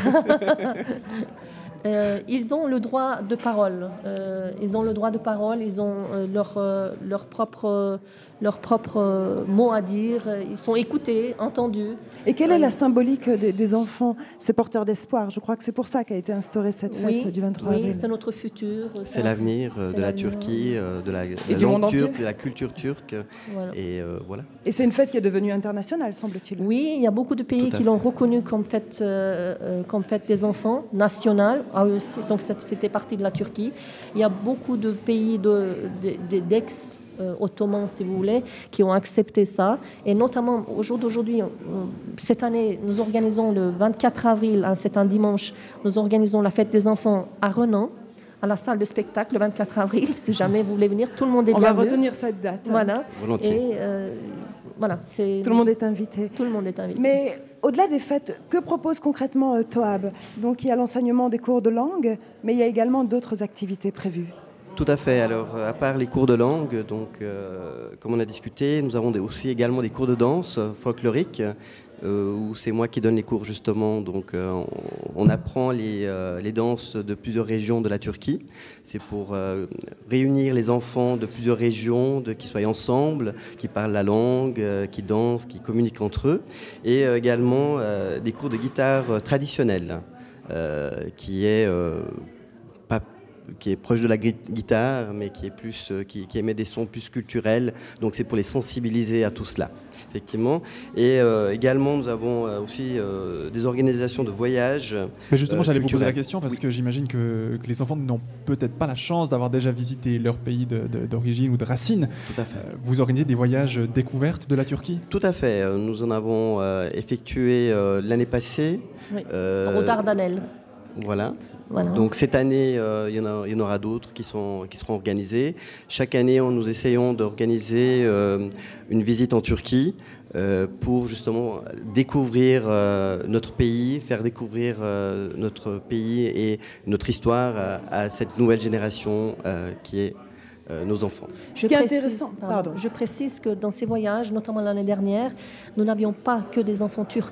Euh, ils ont le droit de parole. Euh, ils ont le droit de parole. Ils ont euh, leur, euh, leur propre, euh, leur propre euh, mot à dire. Ils sont écoutés, entendus. Et quelle est la symbolique des, des enfants? C'est porteur d'espoir. Je crois que c'est pour ça qu'a été instaurée cette fête oui, du vingt-trois oui, avril. Oui, c'est notre futur. C'est, c'est l'avenir euh, de la Turquie, euh, de la, de et la du langue monde turque, entier. de la culture turque. Voilà. Et euh, voilà. Et c'est une fête qui est devenue internationale, semble-t-il. Oui, il y a beaucoup de pays qui l'ont reconnue comme fête, euh, euh, comme fête des enfants nationale. Ah, aussi, donc c'était partie de la Turquie. Il y a beaucoup de pays de, de, de, d'ex euh, ottomans, si vous voulez, qui ont accepté ça. Et notamment, au jour d'aujourd'hui, cette année, nous organisons le vingt-quatre avril, hein, c'est un dimanche, nous organisons la fête des enfants à Renan, à la salle de spectacle, le vingt-quatre avril. Si jamais vous voulez venir, tout le monde est bienvenu. On va retenir cette date. Voilà. Volontiers. Et euh, voilà, c'est... Tout le monde est invité. Tout le monde est invité. Mais au-delà des fêtes, que propose concrètement euh, Toab? Donc il y a l'enseignement des cours de langue, mais il y a également d'autres activités prévues. Tout à fait. Alors, à part les cours de langue, donc, euh, comme on a discuté, nous avons des, aussi également des cours de danse folklorique, euh, où c'est moi qui donne les cours justement. Donc, euh, on, on apprend les, euh, les danses de plusieurs régions de la Turquie. C'est pour euh, réunir les enfants de plusieurs régions, de, qui soient ensemble, qui parlent la langue, euh, qui dansent, qui communiquent entre eux. Et euh, également euh, des cours de guitare traditionnelle, euh, qui est... Euh, pas qui est proche de la guitare, mais qui, est plus, qui, qui émet des sons plus culturels. Donc c'est pour les sensibiliser à tout cela, effectivement. Et euh, également, nous avons euh, aussi euh, des organisations de voyages. Mais justement, euh, j'allais vous poser la culturels. question, parce Oui. que j'imagine que, que les enfants n'ont peut-être pas la chance d'avoir déjà visité leur pays de, de, d'origine ou de racine. Tout à fait. Euh, vous organisez des voyages découvertes de la Turquie? Tout à fait. Euh, Nous en avons euh, effectué euh, l'année passée. Oui. Euh, Aux Dardanelles. Voilà. Voilà. Donc cette année, euh, il y en a, il y en aura d'autres qui, sont, qui seront organisées. Chaque année, on, nous essayons d'organiser euh, une visite en Turquie euh, pour justement découvrir euh, notre pays, faire découvrir euh, notre pays et notre histoire à, à cette nouvelle génération euh, qui est euh, nos enfants. Je Ce qui est précise, intéressant, pardon, pardon. je précise que dans ces voyages, notamment l'année dernière, nous n'avions pas que des enfants turcs.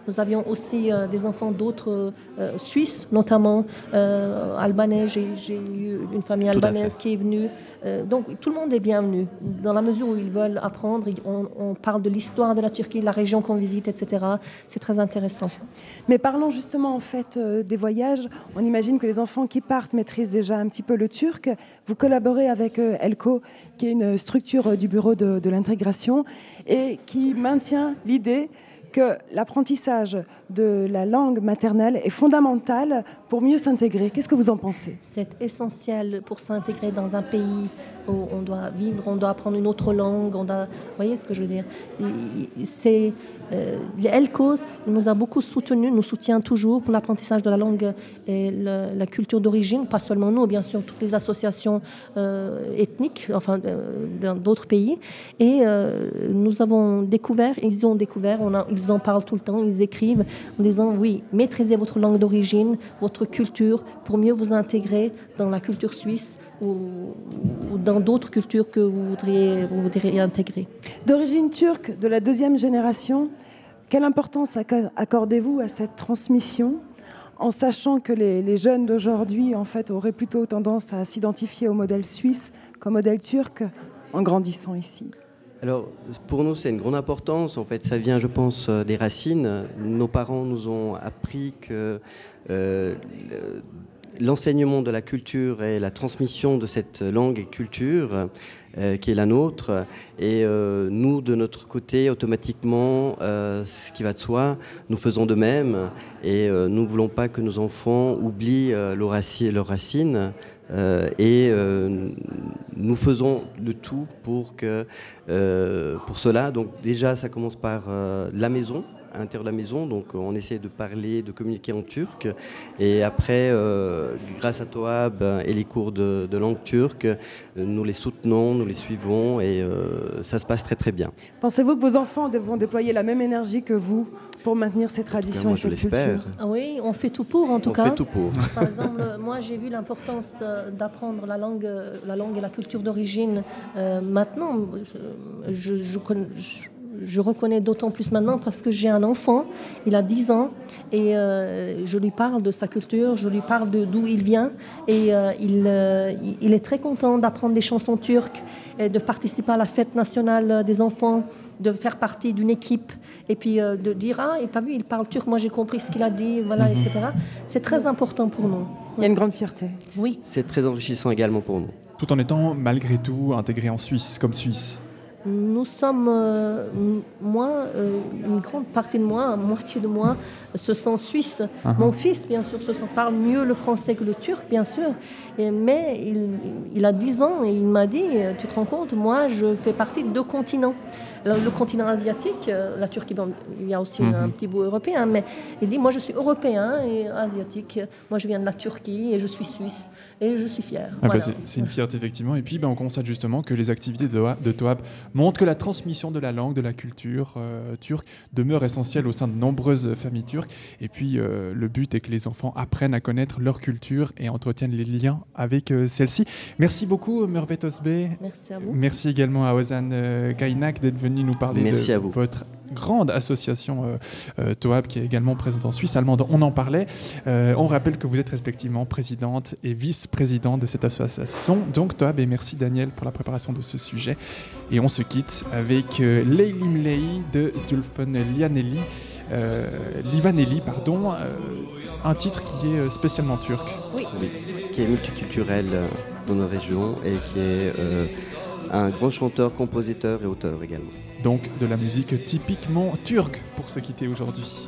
Nous avions aussi euh, des enfants d'autres euh, Suisses, notamment euh, albanais. J'ai, j'ai eu une famille albanaise qui est venue. Euh, donc tout le monde est bienvenu. Dans la mesure où ils veulent apprendre, on, on parle de l'histoire de la Turquie, de la région qu'on visite, et cetera. C'est très intéressant. Mais parlons justement en fait euh, des voyages. On imagine que les enfants qui partent maîtrisent déjà un petit peu le turc. Vous collaborez avec euh, ELCO, qui est une structure euh, du bureau de, de l'intégration et qui maintient l'idée que l'apprentissage de la langue maternelle est fondamental pour mieux s'intégrer. Qu'est-ce que vous en pensez ? C'est essentiel pour s'intégrer dans un pays où on doit vivre, on doit apprendre une autre langue, on doit... Vous voyez ce que je veux dire ? C'est... Euh, l'ELCO nous a beaucoup soutenu, nous soutient toujours pour l'apprentissage de la langue et le, la culture d'origine, pas seulement nous, bien sûr, toutes les associations euh, ethniques, enfin euh, dans d'autres pays. Et euh, nous avons découvert, ils ont découvert, on a, ils en parlent tout le temps, ils écrivent en disant oui, maîtrisez votre langue d'origine, votre culture, pour mieux vous intégrer dans la culture suisse ou, ou dans d'autres cultures que vous voudriez, vous voudriez intégrer. D'origine turque, de la deuxième génération, quelle importance accordez-vous à cette transmission, en sachant que les, les jeunes d'aujourd'hui en fait, auraient plutôt tendance à s'identifier au modèle suisse qu'au modèle turc en grandissant ici ? Alors, pour nous, c'est une grande importance. En fait, ça vient, je pense, des racines. Nos parents nous ont appris que euh, l'enseignement de la culture et la transmission de cette langue et culture euh, qui est la nôtre. Et euh, nous, de notre côté, automatiquement, euh, ce qui va de soi, nous faisons de même. Et euh, nous ne voulons pas que nos enfants oublient euh, leurs racines. Leurs racines euh, et euh, nous faisons de tout pour, que, euh, pour cela. Donc déjà, ça commence par euh, la maison. À l'intérieur de la maison, donc on essaie de parler, de communiquer en turc, et après, euh, grâce à Toab et les cours de, de langue turque, nous les soutenons, nous les suivons, et euh, ça se passe très très bien. Pensez-vous que vos enfants vont déployer la même énergie que vous pour maintenir ces traditions moi, et cette je l'espère. culture ? Ah oui, on fait tout pour en tout on cas. On fait tout pour. Par exemple, moi j'ai vu l'importance d'apprendre la langue, la langue et la culture d'origine. Euh, maintenant, je, je connais... Je, Je reconnais d'autant plus maintenant parce que j'ai un enfant, il a dix ans, et euh, je lui parle de sa culture, je lui parle de d'où il vient, et euh, il, euh, il est très content d'apprendre des chansons turques, et de participer à la fête nationale des enfants, de faire partie d'une équipe, et puis euh, de dire « Ah, t'as vu, il parle turc, moi j'ai compris ce qu'il a dit, voilà, mm-hmm. et cetera » C'est très important pour nous. Il y a une grande fierté. Oui. C'est très enrichissant également pour nous. Tout en étant malgré tout intégré en Suisse, comme Suisse. Nous sommes, euh, moi, euh, une grande partie de moi, moitié de moi, se sent suisse. Uh-huh. Mon fils, bien sûr, se sent, parle mieux le français que le turc, bien sûr. Et, mais il, il a dix ans et il m'a dit, tu te rends compte, moi, je fais partie de deux continents. Le, le continent asiatique, la Turquie, bon, il y a aussi mm-hmm. un petit bout européen, mais il dit, moi, je suis européen et asiatique. Moi, je viens de la Turquie et je suis suisse et je suis fier. Ah voilà. bah c'est, c'est une fierté, effectivement. Et puis, ben, on constate justement que les activités de, de Toab montrent que la transmission de la langue, de la culture euh, turque demeure essentielle au sein de nombreuses familles turques. Et puis, euh, le but est que les enfants apprennent à connaître leur culture et entretiennent les liens avec euh, celle-ci. Merci beaucoup, Merve Osbe. Merci à vous. Merci également à Ozan euh, Kaynak d'être venu nous parler Merci de à vous. votre grande association euh, euh, Toab qui est également présente en Suisse allemande. On en parlait. Euh, on rappelle que vous êtes respectivement présidente et vice-présidente de cette association. Donc Toab, et merci Daniel pour la préparation de ce sujet. Et on se quitte avec euh, Leylim Ley de Zulfan Livaneli, euh, Livaneli, pardon, euh, un titre qui est spécialement turc. Oui. oui. Qui est multiculturel euh, dans nos régions et qui est euh, un grand chanteur, compositeur et auteur également. Donc de la musique typiquement turque pour se quitter aujourd'hui.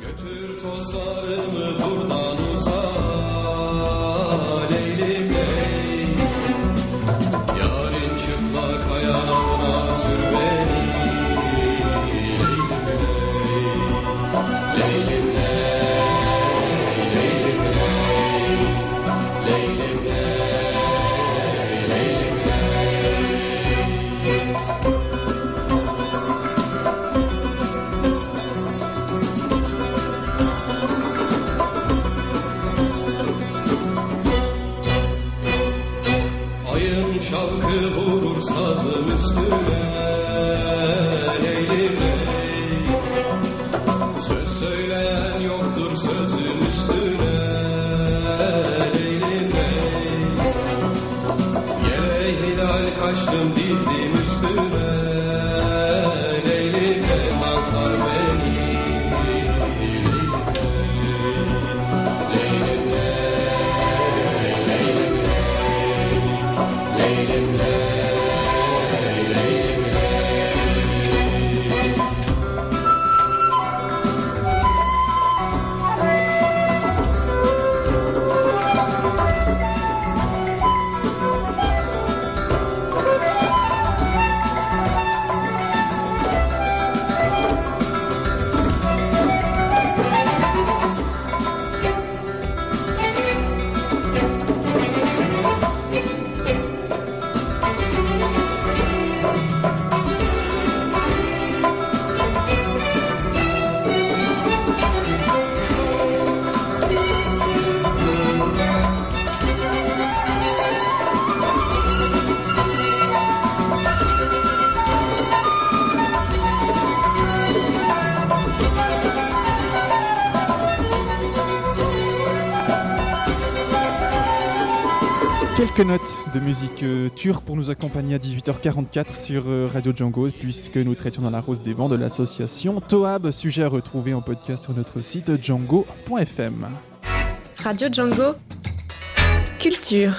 Şarkı vurur sazım üstüne Leylim ley Söz söyleyen Sardım dizim üstüne Leyli Leyla sar beni Quelques notes de musique euh, turque pour nous accompagner à dix-huit heures quarante-quatre sur euh, Radio Django, puisque nous traitions dans la Rose des Vents de l'association Toab, sujet à retrouver en podcast sur notre site django point f m. Radio Django, culture.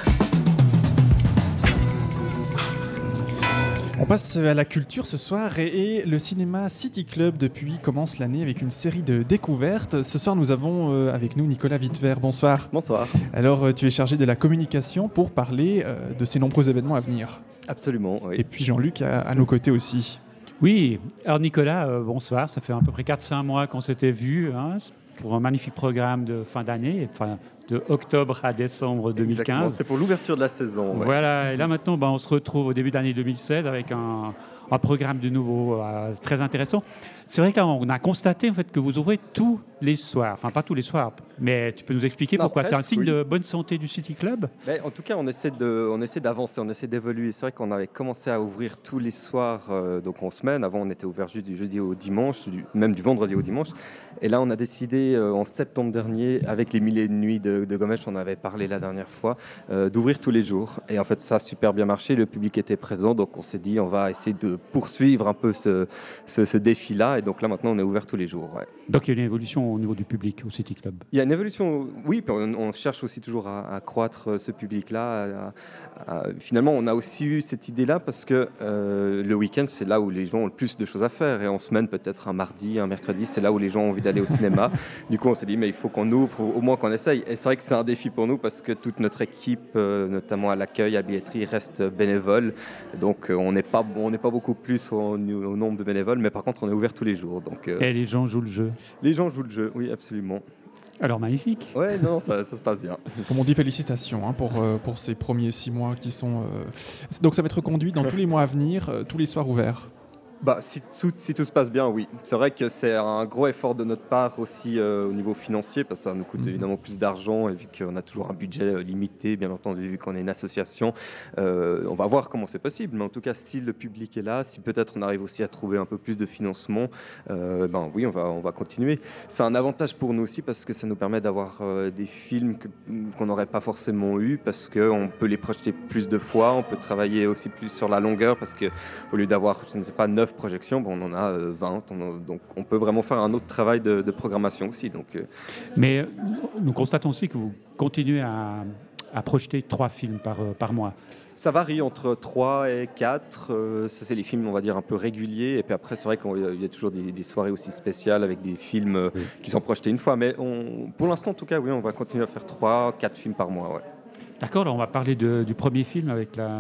On passe à la culture ce soir et le cinéma City Club depuis commence l'année avec une série de découvertes. Ce soir nous avons euh, avec nous Nicolas Wittwer. Bonsoir. Bonsoir. Alors euh, tu es chargé de la communication pour parler euh, de ces nombreux événements à venir. Absolument, oui. Et puis Jean-Luc à, à nos côtés aussi. Oui, alors Nicolas, euh, bonsoir. Ça fait à peu près quatre cinq mois qu'on s'était vus hein, pour un magnifique programme de fin d'année, enfin de octobre à décembre deux mille quinze. Exactement, c'était pour l'ouverture de la saison. Ouais. Voilà, et là maintenant, ben, on se retrouve au début de l'année deux mille seize avec un, un programme de nouveau euh, très intéressant. C'est vrai qu'on a constaté en fait, que vous ouvrez tous les soirs, enfin pas tous les soirs, mais tu peux nous expliquer non, pourquoi presque, c'est un signe oui. de bonne santé du City Club? Ben, en tout cas, on essaie, de, on essaie d'avancer, on essaie d'évoluer. C'est vrai qu'on avait commencé à ouvrir tous les soirs, euh, donc en semaine. Avant, on était ouvert juste du jeudi au dimanche, du, même du vendredi au dimanche. Et là, on a décidé euh, en septembre dernier, avec les Mille et une nuits de, de Gomes, on avait parlé la dernière fois, euh, d'ouvrir tous les jours. Et en fait, ça a super bien marché. Le public était présent, donc on s'est dit, on va essayer de poursuivre un peu ce, ce, ce défi-là. Et donc là, maintenant, on est ouvert tous les jours. Ouais. Donc il y a une évolution au niveau du public au City Club. Il y a une évolution, oui. On, on cherche aussi toujours à, à croître ce public-là. À, à, finalement, on a aussi eu cette idée-là parce que euh, le week-end, c'est là où les gens ont le plus de choses à faire. Et en semaine, peut-être un mardi, un mercredi, c'est là où les gens ont envie d'aller au cinéma. Du coup, on s'est dit, mais il faut qu'on ouvre, au moins qu'on essaye. Et c'est vrai que c'est un défi pour nous parce que toute notre équipe, euh, notamment à l'accueil, à la billetterie, reste bénévole. Donc, euh, on n'est pas, on n'est pas beaucoup plus au, au nombre de bénévoles, mais par contre, on est ouvert tous les jours. Donc, euh, et les gens jouent le jeu. Les gens jouent le jeu, oui, absolument. Alors magnifique. Ouais, non, ça, ça se passe bien. Comme on dit, félicitations hein, pour, euh, pour ces premiers six mois qui sont... Euh... Donc ça va être reconduit dans tous les mois à venir, euh, tous les soirs ouverts. Bah, si, si tout se passe bien, oui. C'est vrai que c'est un gros effort de notre part aussi euh, au niveau financier, parce que ça nous coûte mmh. évidemment plus d'argent, et vu qu'on a toujours un budget limité, bien entendu, vu qu'on est une association, euh, on va voir comment c'est possible. Mais en tout cas, si le public est là, si peut-être on arrive aussi à trouver un peu plus de financement, euh, ben oui, on va, on va continuer. C'est un avantage pour nous aussi, parce que ça nous permet d'avoir euh, des films que, qu'on n'aurait pas forcément eu, parce qu'on peut les projeter plus de fois, on peut travailler aussi plus sur la longueur, parce qu'au lieu d'avoir, je ne sais pas, neuf projections, bon, on en a euh, vingt, on a, donc on peut vraiment faire un autre travail de, de programmation aussi. Donc, euh... Mais nous constatons aussi que vous continuez à, à projeter trois films par, euh, par mois. Ça varie entre trois et quatre, euh, ça c'est les films on va dire un peu réguliers, et puis après c'est vrai qu'il y a toujours des, des soirées aussi spéciales avec des films euh, oui. qui sont projetés une fois, mais on, pour l'instant en tout cas oui, on va continuer à faire trois, quatre films par mois. Ouais. D'accord, alors on va parler de, du premier film avec la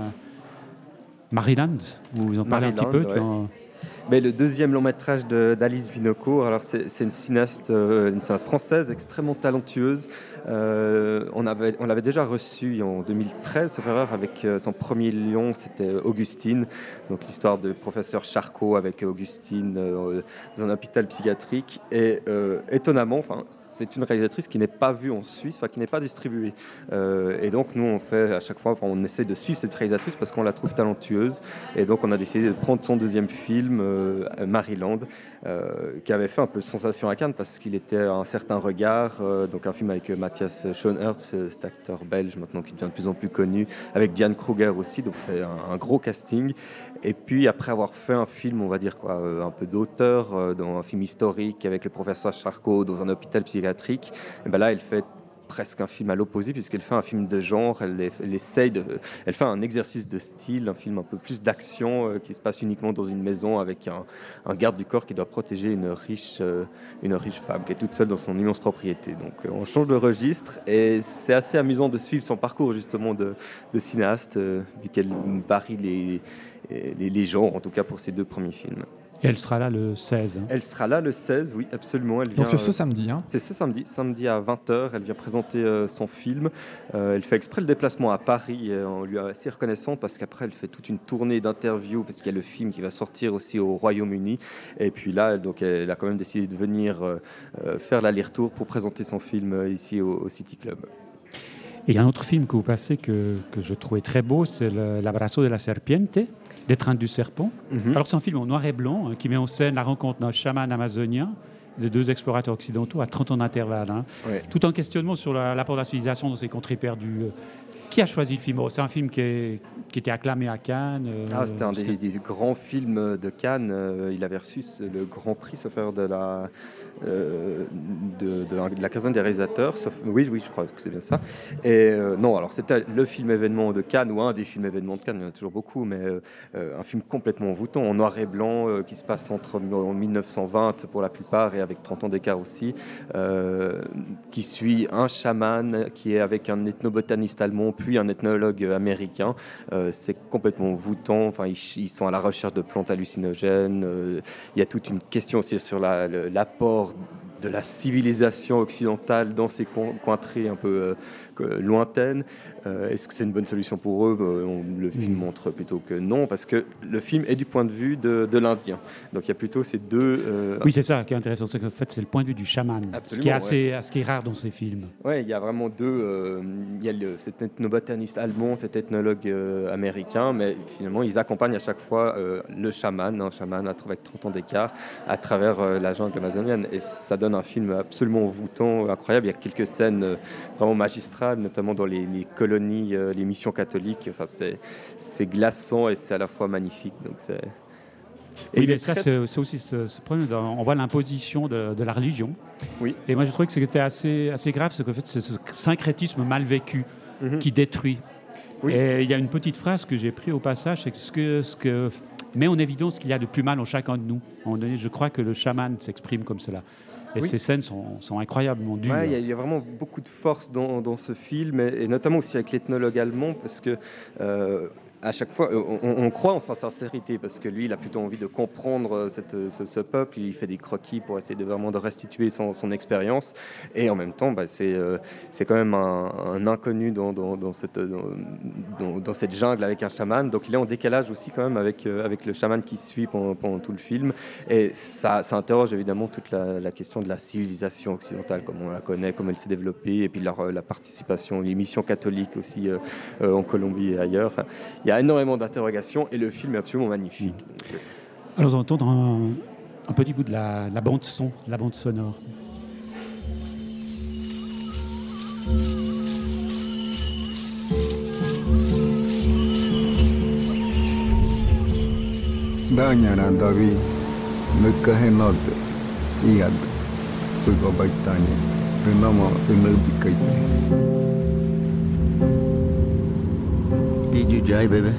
Maryland, vous en parlez Maryland, un petit peu. Ouais. Tu en... Mais le deuxième long métrage de, d'Alice Vinocourt, alors c'est, c'est une cinéaste, euh, une cinéaste française extrêmement talentueuse. Euh, on, avait, on l'avait déjà reçue en deux mille treize, sauf erreur, avec euh, son premier long, c'était Augustine, donc l'histoire de professeur Charcot avec Augustine euh, dans un hôpital psychiatrique. Et euh, étonnamment, enfin, c'est une réalisatrice qui n'est pas vue en Suisse, enfin qui n'est pas distribuée. Euh, et donc nous, on fait à chaque fois, enfin, on essaie de suivre cette réalisatrice parce qu'on la trouve talentueuse. Et donc on a décidé de prendre son deuxième film, euh, Maryland, euh, qui avait fait un peu sensation à Cannes parce qu'il était un certain regard, euh, donc un film avec Mathieu il y a ce Sean Hurst, cet acteur belge maintenant qui devient de plus en plus connu, avec Diane Kruger aussi, donc c'est un, un gros casting. Et puis après avoir fait un film, on va dire quoi, euh, un peu d'auteur, euh, dans un film historique avec le professeur Charcot dans un hôpital psychiatrique, et ben là elle fait presque un film à l'opposé puisqu'elle fait un film de genre, elle, elle essaye de, elle fait un exercice de style, un film un peu plus d'action euh, qui se passe uniquement dans une maison avec un, un garde du corps qui doit protéger une riche, euh, une riche femme qui est toute seule dans son immense propriété. Donc euh, on change de registre et c'est assez amusant de suivre son parcours justement de, de cinéaste euh, vu qu'elle varie les, les, les genres, en tout cas pour ses deux premiers films. Et elle sera là le seize. Elle sera là le seize, oui, absolument. Elle vient, Donc c'est ce samedi. Hein. C'est ce samedi, samedi à vingt heures. Elle vient présenter euh, son film. Euh, elle fait exprès le déplacement à Paris. Et on lui est assez reconnaissant parce qu'après, elle fait toute une tournée d'interviews parce qu'il y a le film qui va sortir aussi au Royaume-Uni. Et puis là, donc, elle a quand même décidé de venir euh, faire l'aller-retour pour présenter son film ici au, au City Club. Et il y a un autre film que vous passez que, que je trouvais très beau, c'est le, L'Abrazo de la Serpiente, L'étreinte du serpent. Mm-hmm. Alors c'est un film en noir et blanc hein, qui met en scène la rencontre d'un chaman amazonien de deux explorateurs occidentaux à trente ans d'intervalle. Hein. Ouais. Tout un questionnement sur la, l'apport de la civilisation dans ces contrées perdues. Qui a choisi le film ? C'est un film qui, est, qui était acclamé à Cannes. Euh, ah, c'était un des, des grands films de Cannes. Euh, il avait reçu le grand prix, sauf erreur, de la, euh, de, de, de la quinzaine des réalisateurs. Sauf, oui, oui, je crois que c'est bien ça. Et euh, non, alors c'était le film événement de Cannes, ou un des films événements de Cannes, il y en a toujours beaucoup, mais euh, un film complètement envoûtant, en noir et blanc, euh, qui se passe entre en mille neuf cent vingt pour la plupart, et avec trente ans d'écart aussi, euh, qui suit un chaman qui est avec un ethnobotaniste allemand, puis un ethnologue américain. Euh, c'est complètement envoûtant. Enfin, ils, ils sont à la recherche de plantes hallucinogènes. Euh, il y a toute une question aussi sur la, le, l'apport de la civilisation occidentale dans ces contrées un peu euh, lointaines. Euh, est-ce que c'est une bonne solution pour eux ? euh, on, Le film mmh. montre plutôt que non, parce que le film est du point de vue de, de l'Indien. Donc il y a plutôt ces deux... Euh... Oui, c'est ça qui est intéressant, c'est qu'en fait c'est le point de vue du chaman, ce qui est assez, ouais. ce qui est rare dans ces films. Oui, il y a vraiment deux... Euh, il y a le, cet ethnobotaniste allemand, cet ethnologue euh, américain, mais finalement ils accompagnent à chaque fois euh, le chaman, un chaman avec trente ans d'écart, à travers euh, la jungle amazonienne. Et ça donne un film absolument envoûtant, incroyable. Il y a quelques scènes euh, vraiment magistrales, notamment dans les, les colonies, euh, les missions catholiques. Enfin, c'est, c'est glaçant et c'est à la fois magnifique. Donc c'est... Et oui, ça, c'est, c'est aussi ce, ce problème. On voit l'imposition de, de la religion. Oui. Et moi, je trouvais que c'était assez, assez grave, c'est qu'en fait, c'est ce syncrétisme mal vécu mm-hmm. qui détruit. Oui. Et il y a une petite phrase que j'ai prise au passage, c'est que ce que, ce que met en évidence ce qu'il y a de plus mal en chacun de nous. À un moment donné, je crois que le chaman s'exprime comme cela. Et oui. ces scènes sont, sont incroyablement dures. Ouais, il y, y a vraiment beaucoup de force dans, dans ce film, et, et notamment aussi avec l'ethnologue allemand, parce que euh, à chaque fois, on, on croit en sa sincérité, parce que lui, il a plutôt envie de comprendre cette, ce, ce peuple. Il fait des croquis pour essayer de vraiment de restituer son, son expérience. Et en même temps, bah, c'est, euh, c'est quand même un, un inconnu dans, dans, dans, cette, dans, dans, dans cette jungle avec un chaman. Donc il est en décalage aussi quand même avec, euh, avec le chaman qui suit pendant, pendant tout le film. Et ça, ça interroge évidemment toute la, la question de la civilisation occidentale, comme on la connaît, comment elle s'est développée, et puis la, la participation, les missions catholiques aussi euh, euh, en Colombie et ailleurs. Enfin, il y a énormément d'interrogations et le film est absolument magnifique. Donc, euh... Alors, on va entendre un, un petit bout de la, la bande son, la bande sonore. Danyana Davi, Mekahenot, Iad, Sugobaitani, Renama, Renabikaite. Did you die, baby?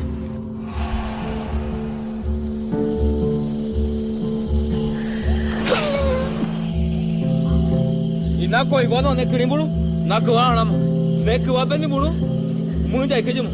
Inako igual ne krimulu, nako alam, veku abenimulu, muda kejum.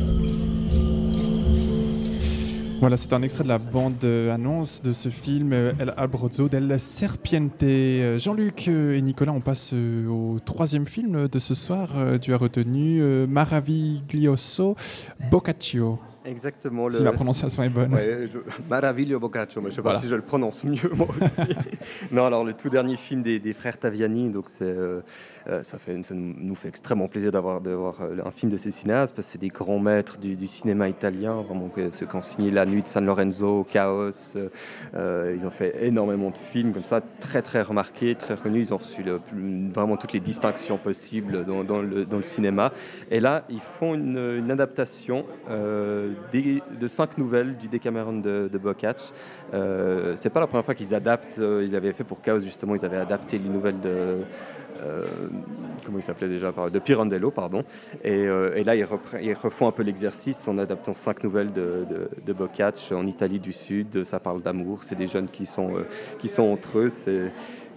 Voilà, c'est un extrait de la bande-annonce de ce film El Abrazo del Serpiente. Jean-Luc et Nicolas, on passe au troisième film de ce soir. Tu as retenu Maraviglioso Boccaccio. Exactement. Si la prononciation est bonne. Ouais, je... Maravillo Boccaccio, mais je ne sais pas Voilà. si je le prononce mieux moi aussi. Non, alors le tout dernier film des, des frères Taviani, donc c'est, euh, euh, ça, fait, ça nous fait extrêmement plaisir d'avoir, d'avoir un film de ces cinéastes, parce que c'est des grands maîtres du, du cinéma italien, vraiment ceux qui ont signé La Nuit de San Lorenzo, Chaos, euh, ils ont fait énormément de films comme ça, très très remarqués, très reconnus, ils ont reçu le, vraiment toutes les distinctions possibles dans, dans, le, dans le cinéma. Et là, ils font une, une adaptation euh, des, de cinq nouvelles du Decameron de, de Boccace. Euh, c'est pas la première fois qu'ils adaptent. Euh, ils avaient fait pour Chaos justement. Ils avaient adapté les nouvelles de euh, comment il s'appelait déjà de Pirandello, pardon. Et, euh, et là, ils, repre- ils refont un peu l'exercice en adaptant cinq nouvelles de, de, de Boccace en Italie du Sud. Ça parle d'amour. C'est des jeunes qui sont euh, qui sont entre eux. C'est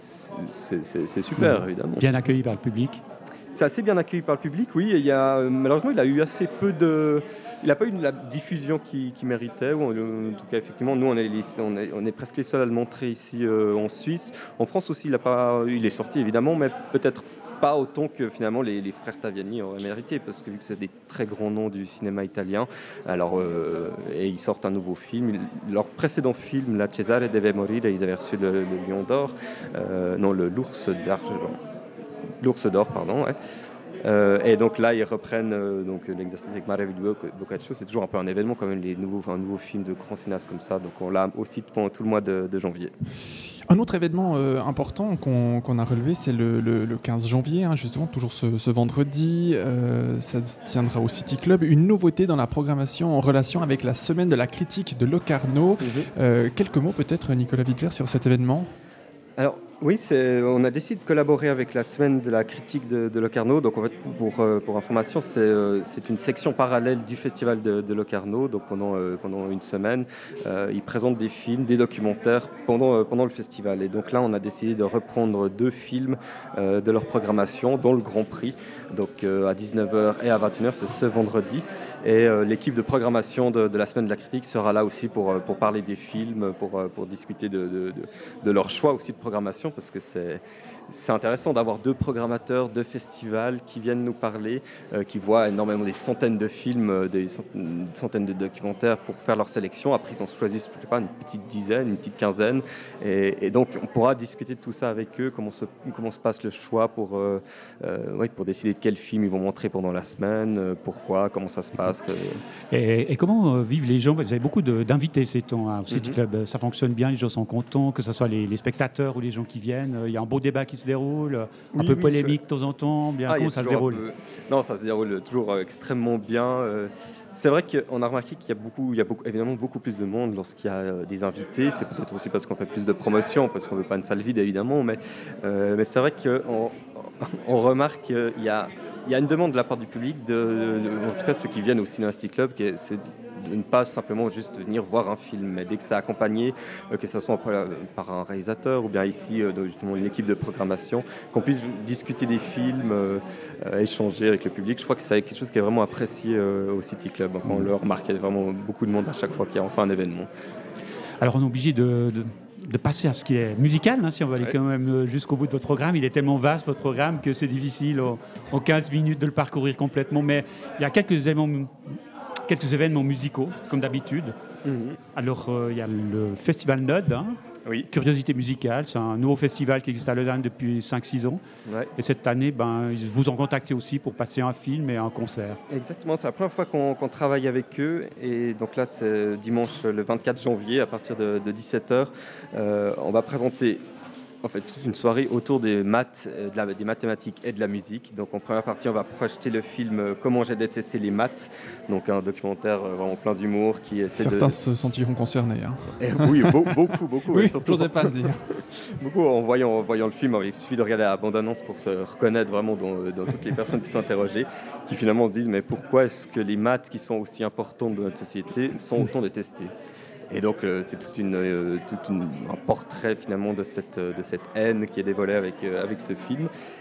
c'est, c'est, c'est super, évidemment. Bien accueilli par le public. C'est assez bien accueilli par le public, oui. Et il y a, malheureusement, il a eu assez peu de... Il n'a pas eu la diffusion qu'il, qu'il méritait. En tout cas, effectivement, nous, on est, les, on est, on est presque les seuls à le montrer ici euh, en Suisse. En France aussi, il, a pas, il est sorti, évidemment, mais peut-être pas autant que finalement les, les frères Taviani auraient mérité, parce que vu que c'est des très grands noms du cinéma italien, alors, euh, et ils sortent un nouveau film. Leur précédent film, La Cesare deve morire, ils avaient reçu le, le Lion d'Or, euh, non, le l'Ours d'Argent. L'Ours d'Or, pardon, ouais. Euh, et donc là, ils reprennent euh, donc, l'exercice avec Maravillo Boccaccio. C'est toujours un peu un événement, quand même, les nouveaux, un nouveau film de grands cinéastes comme ça. Donc on l'a aussi pendant tout le mois de, de janvier. Un autre événement euh, important qu'on, qu'on a relevé, c'est le, le, le quinze janvier, hein, justement, toujours ce, ce vendredi. Euh, ça se tiendra au City Club. Une nouveauté dans la programmation en relation avec la semaine de la critique de Locarno. Mm-hmm. Euh, quelques mots peut-être, Nicolas Wittler, sur cet événement ? Alors, oui, c'est, on a décidé de collaborer avec la semaine de la critique de, de Locarno. Donc, en fait, pour, pour information, c'est, c'est une section parallèle du festival de, de Locarno. Donc, pendant, pendant une semaine, euh, ils présentent des films, des documentaires pendant, pendant le festival. Et donc là, on a décidé de reprendre deux films euh, de leur programmation, dont le Grand Prix, donc euh, à dix-neuf heures et à vingt et une heures, c'est ce vendredi. Et euh, l'équipe de programmation de, de la semaine de la critique sera là aussi pour, pour parler des films, pour, pour discuter de, de, de, de leur choix aussi de programmation, parce que c'est, c'est intéressant d'avoir deux programmateurs de festivals qui viennent nous parler, euh, qui voient énormément des centaines de films, des centaines de documentaires pour faire leur sélection. Après, ils en choisissent, je sais pas, une petite dizaine, une petite quinzaine. Et, et donc, on pourra discuter de tout ça avec eux, comment se, comment se passe le choix pour, euh, euh, ouais, pour décider de quel film ils vont montrer pendant la semaine, euh, pourquoi, comment ça se passe. Et, et comment euh, vivent les gens ? Vous avez beaucoup de, d'invités ces temps hein, au City mm-hmm. Club. Ça fonctionne bien, les gens sont contents, que ce soit les, les spectateurs ou les gens qui viennent. Il y a un beau débat qui se déroule, un oui, peu oui, polémique je... de temps en temps. Bien, ah, comment ça se déroule ? peu... Non, ça se déroule toujours euh, extrêmement bien. Euh, c'est vrai qu'on a remarqué qu'il y a, beaucoup, il y a beaucoup, évidemment beaucoup plus de monde lorsqu'il y a euh, des invités. C'est peut-être aussi parce qu'on fait plus de promotion, parce qu'on ne veut pas une salle vide, évidemment. Mais, euh, mais c'est vrai qu'on on remarque qu'il y a... Il y a une demande de la part du public, de, de, en tout cas ceux qui viennent au Cinéma City Club, qui est, c'est de ne pas simplement juste venir voir un film, mais dès que c'est accompagné, euh, que ce soit par un réalisateur ou bien ici euh, justement une équipe de programmation, qu'on puisse discuter des films, euh, euh, échanger avec le public. Je crois que c'est quelque chose qui est vraiment apprécié euh, au City Club. Enfin, on le remarque, il y a vraiment beaucoup de monde à chaque fois qu'il y a enfin un événement. Alors on est obligé de... de... de passer à ce qui est musical, hein, si on va aller ouais. quand même jusqu'au bout de votre programme. Il est tellement vaste, votre programme, que c'est difficile en, en quinze minutes de le parcourir complètement. Mais il y a quelques événements, quelques événements musicaux, comme d'habitude. Mm-hmm. Alors, euh, il y a le Festival Node, hein, oui. Curiosité musicale. C'est un nouveau festival qui existe à Lausanne depuis cinq six ans. Ouais. Et cette année, ben, ils vous ont contacté aussi pour passer un film et un concert. Exactement, c'est la première fois qu'on, qu'on travaille avec eux. Et donc là, c'est dimanche le vingt-quatre janvier, à partir de, de dix-sept heures. Euh, on va présenter en fait toute une soirée autour des maths, de la, des mathématiques et de la musique. Donc en première partie, on va projeter le film Comment j'ai détesté les maths, donc un documentaire vraiment plein d'humour qui essaie Certains de... se sentiront concernés. Hein. Et oui, be- beaucoup, beaucoup. Oui, je n'osais pas le dire. Beaucoup en voyant, en voyant le film. Il suffit de regarder la bande-annonce pour se reconnaître vraiment dans, dans toutes les personnes qui sont interrogées, qui finalement se disent mais pourquoi est-ce que les maths qui sont aussi importantes dans notre société sont autant détestées ? Et donc, euh, c'est toute une, euh, toute une, un portrait finalement de cette, de cette haine qui est dévoilée avec, euh, avec ce film.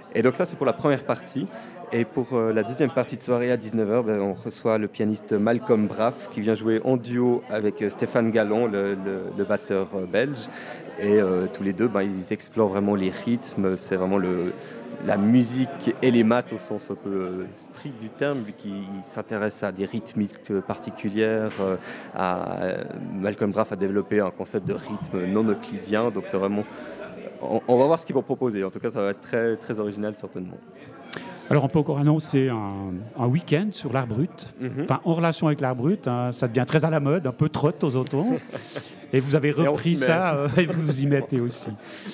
Et donc ça, c'est pour la première partie. Et pour euh, la deuxième partie de soirée à dix-neuf heures, ben, on reçoit le pianiste Malcolm Braff qui vient jouer en duo avec euh, Stéphane Gallon, le, le, le batteur euh, belge. Et euh, tous les deux, ben, ils explorent vraiment les rythmes. C'est vraiment le, la musique et les maths au sens un peu euh, strict du terme, vu qu'ils s'intéressent à des rythmiques particulières. Euh, à, euh, Malcolm Braff a développé un concept de rythme non euclidien. Donc c'est vraiment... On, on va voir ce qu'ils vont proposer. En tout cas, ça va être très, très original certainement. Alors, on peut encore annoncer un, un week-end sur l'art brut. Mm-hmm. Enfin, en relation avec l'art brut, hein, ça devient très à la mode, un peu trotte aux autos. Et vous avez repris ça euh, et vous vous y mettez aussi.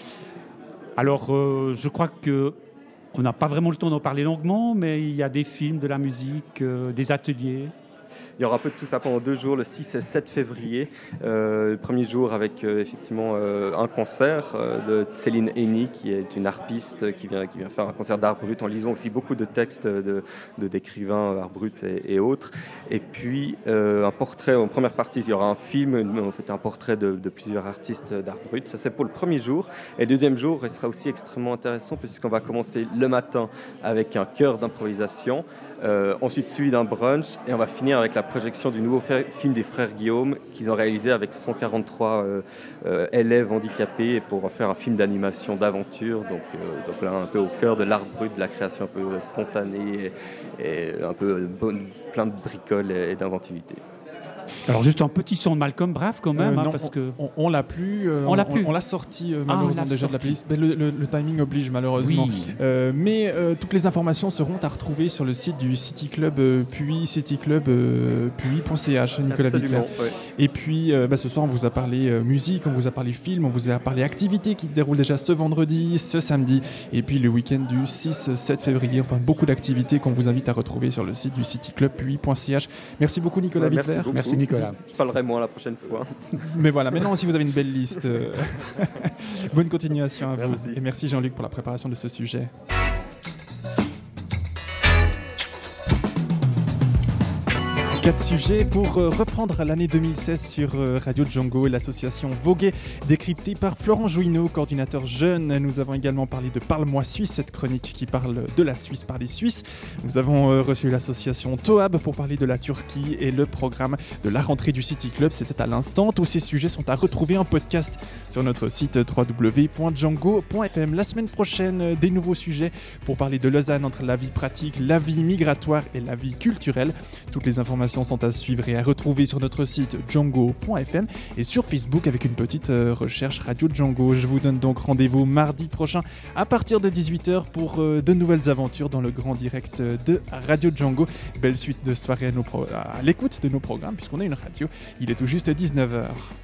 Alors, euh, je crois qu'on n'a pas vraiment le temps d'en parler longuement, mais il y a des films, de la musique, euh, des ateliers. Il y aura un peu de tout ça pendant deux jours, le six et sept février. Euh, le premier jour avec euh, effectivement euh, un concert euh, de Céline Henny, qui est une harpiste qui vient, qui vient faire un concert d'art brut en lisant aussi beaucoup de textes de, de, d'écrivains art brut et, et autres. Et puis euh, un portrait, en première partie, il y aura un film, en fait un portrait de, de plusieurs artistes d'art brut. Ça, c'est pour le premier jour. Et le deuxième jour, il sera aussi extrêmement intéressant puisqu'on va commencer le matin avec un chœur d'improvisation. Euh, ensuite suivi d'un brunch et on va finir avec la projection du nouveau f- film des frères Guillaume qu'ils ont réalisé avec cent quarante-trois euh, euh, élèves handicapés pour faire un film d'animation d'aventure, donc, euh, donc là un peu au cœur de l'art brut, de la création un peu spontanée et, et un peu euh, bon, plein de bricoles et, et d'inventivité. Alors juste un petit son de Malcolm Braff quand même, euh, hein, non, parce on, que on, on l'a plus, euh, on, on l'a plus. On, on l'a sorti euh, ah, malheureusement l'a déjà sorti. de la playlist. Ben, le, le, le timing oblige malheureusement. Oui. Euh, mais euh, toutes les informations seront à retrouver sur le site du City Club euh, Puy, cityclub euh, puy point c h. Nicolas Bickler. Ouais. Et puis euh, ben, ce soir on vous a parlé euh, musique, on vous a parlé film, on vous a parlé activités qui se déroulent déjà ce vendredi, ce samedi, et puis le week-end du six sept février. Enfin beaucoup d'activités qu'on vous invite à retrouver sur le site du cityclub puy point c h. Merci beaucoup Nicolas ouais, Bickler. Merci, merci Nicolas. Je parlerai moins la prochaine fois. Mais voilà, maintenant si vous avez une belle liste, euh, bonne continuation à merci. vous. Et merci Jean-Luc pour la préparation de ce sujet. Quatre sujets pour euh, reprendre l'année deux mille seize sur euh, Radio Django et l'association Voguet, décryptée par Florent Jouineau, coordinateur jeune. Nous avons également parlé de Parle-moi Suisse, cette chronique qui parle de la Suisse par les Suisses. Nous avons euh, reçu l'association Toab pour parler de la Turquie et le programme de la rentrée du City Club. C'était à l'instant. Tous ces sujets sont à retrouver en podcast sur notre site w w w point django point f m. La semaine prochaine, euh, des nouveaux sujets pour parler de Lausanne entre la vie pratique, la vie migratoire et la vie culturelle. Toutes les informations sont à suivre et à retrouver sur notre site django point f m et sur Facebook avec une petite euh, recherche Radio Django. Je vous donne donc rendez-vous mardi prochain à partir de dix-huit heures pour euh, de nouvelles aventures dans le grand direct de Radio Django. Belle suite de soirée à, nos pro- à l'écoute de nos programmes puisqu'on a une radio. Il est tout juste dix-neuf heures.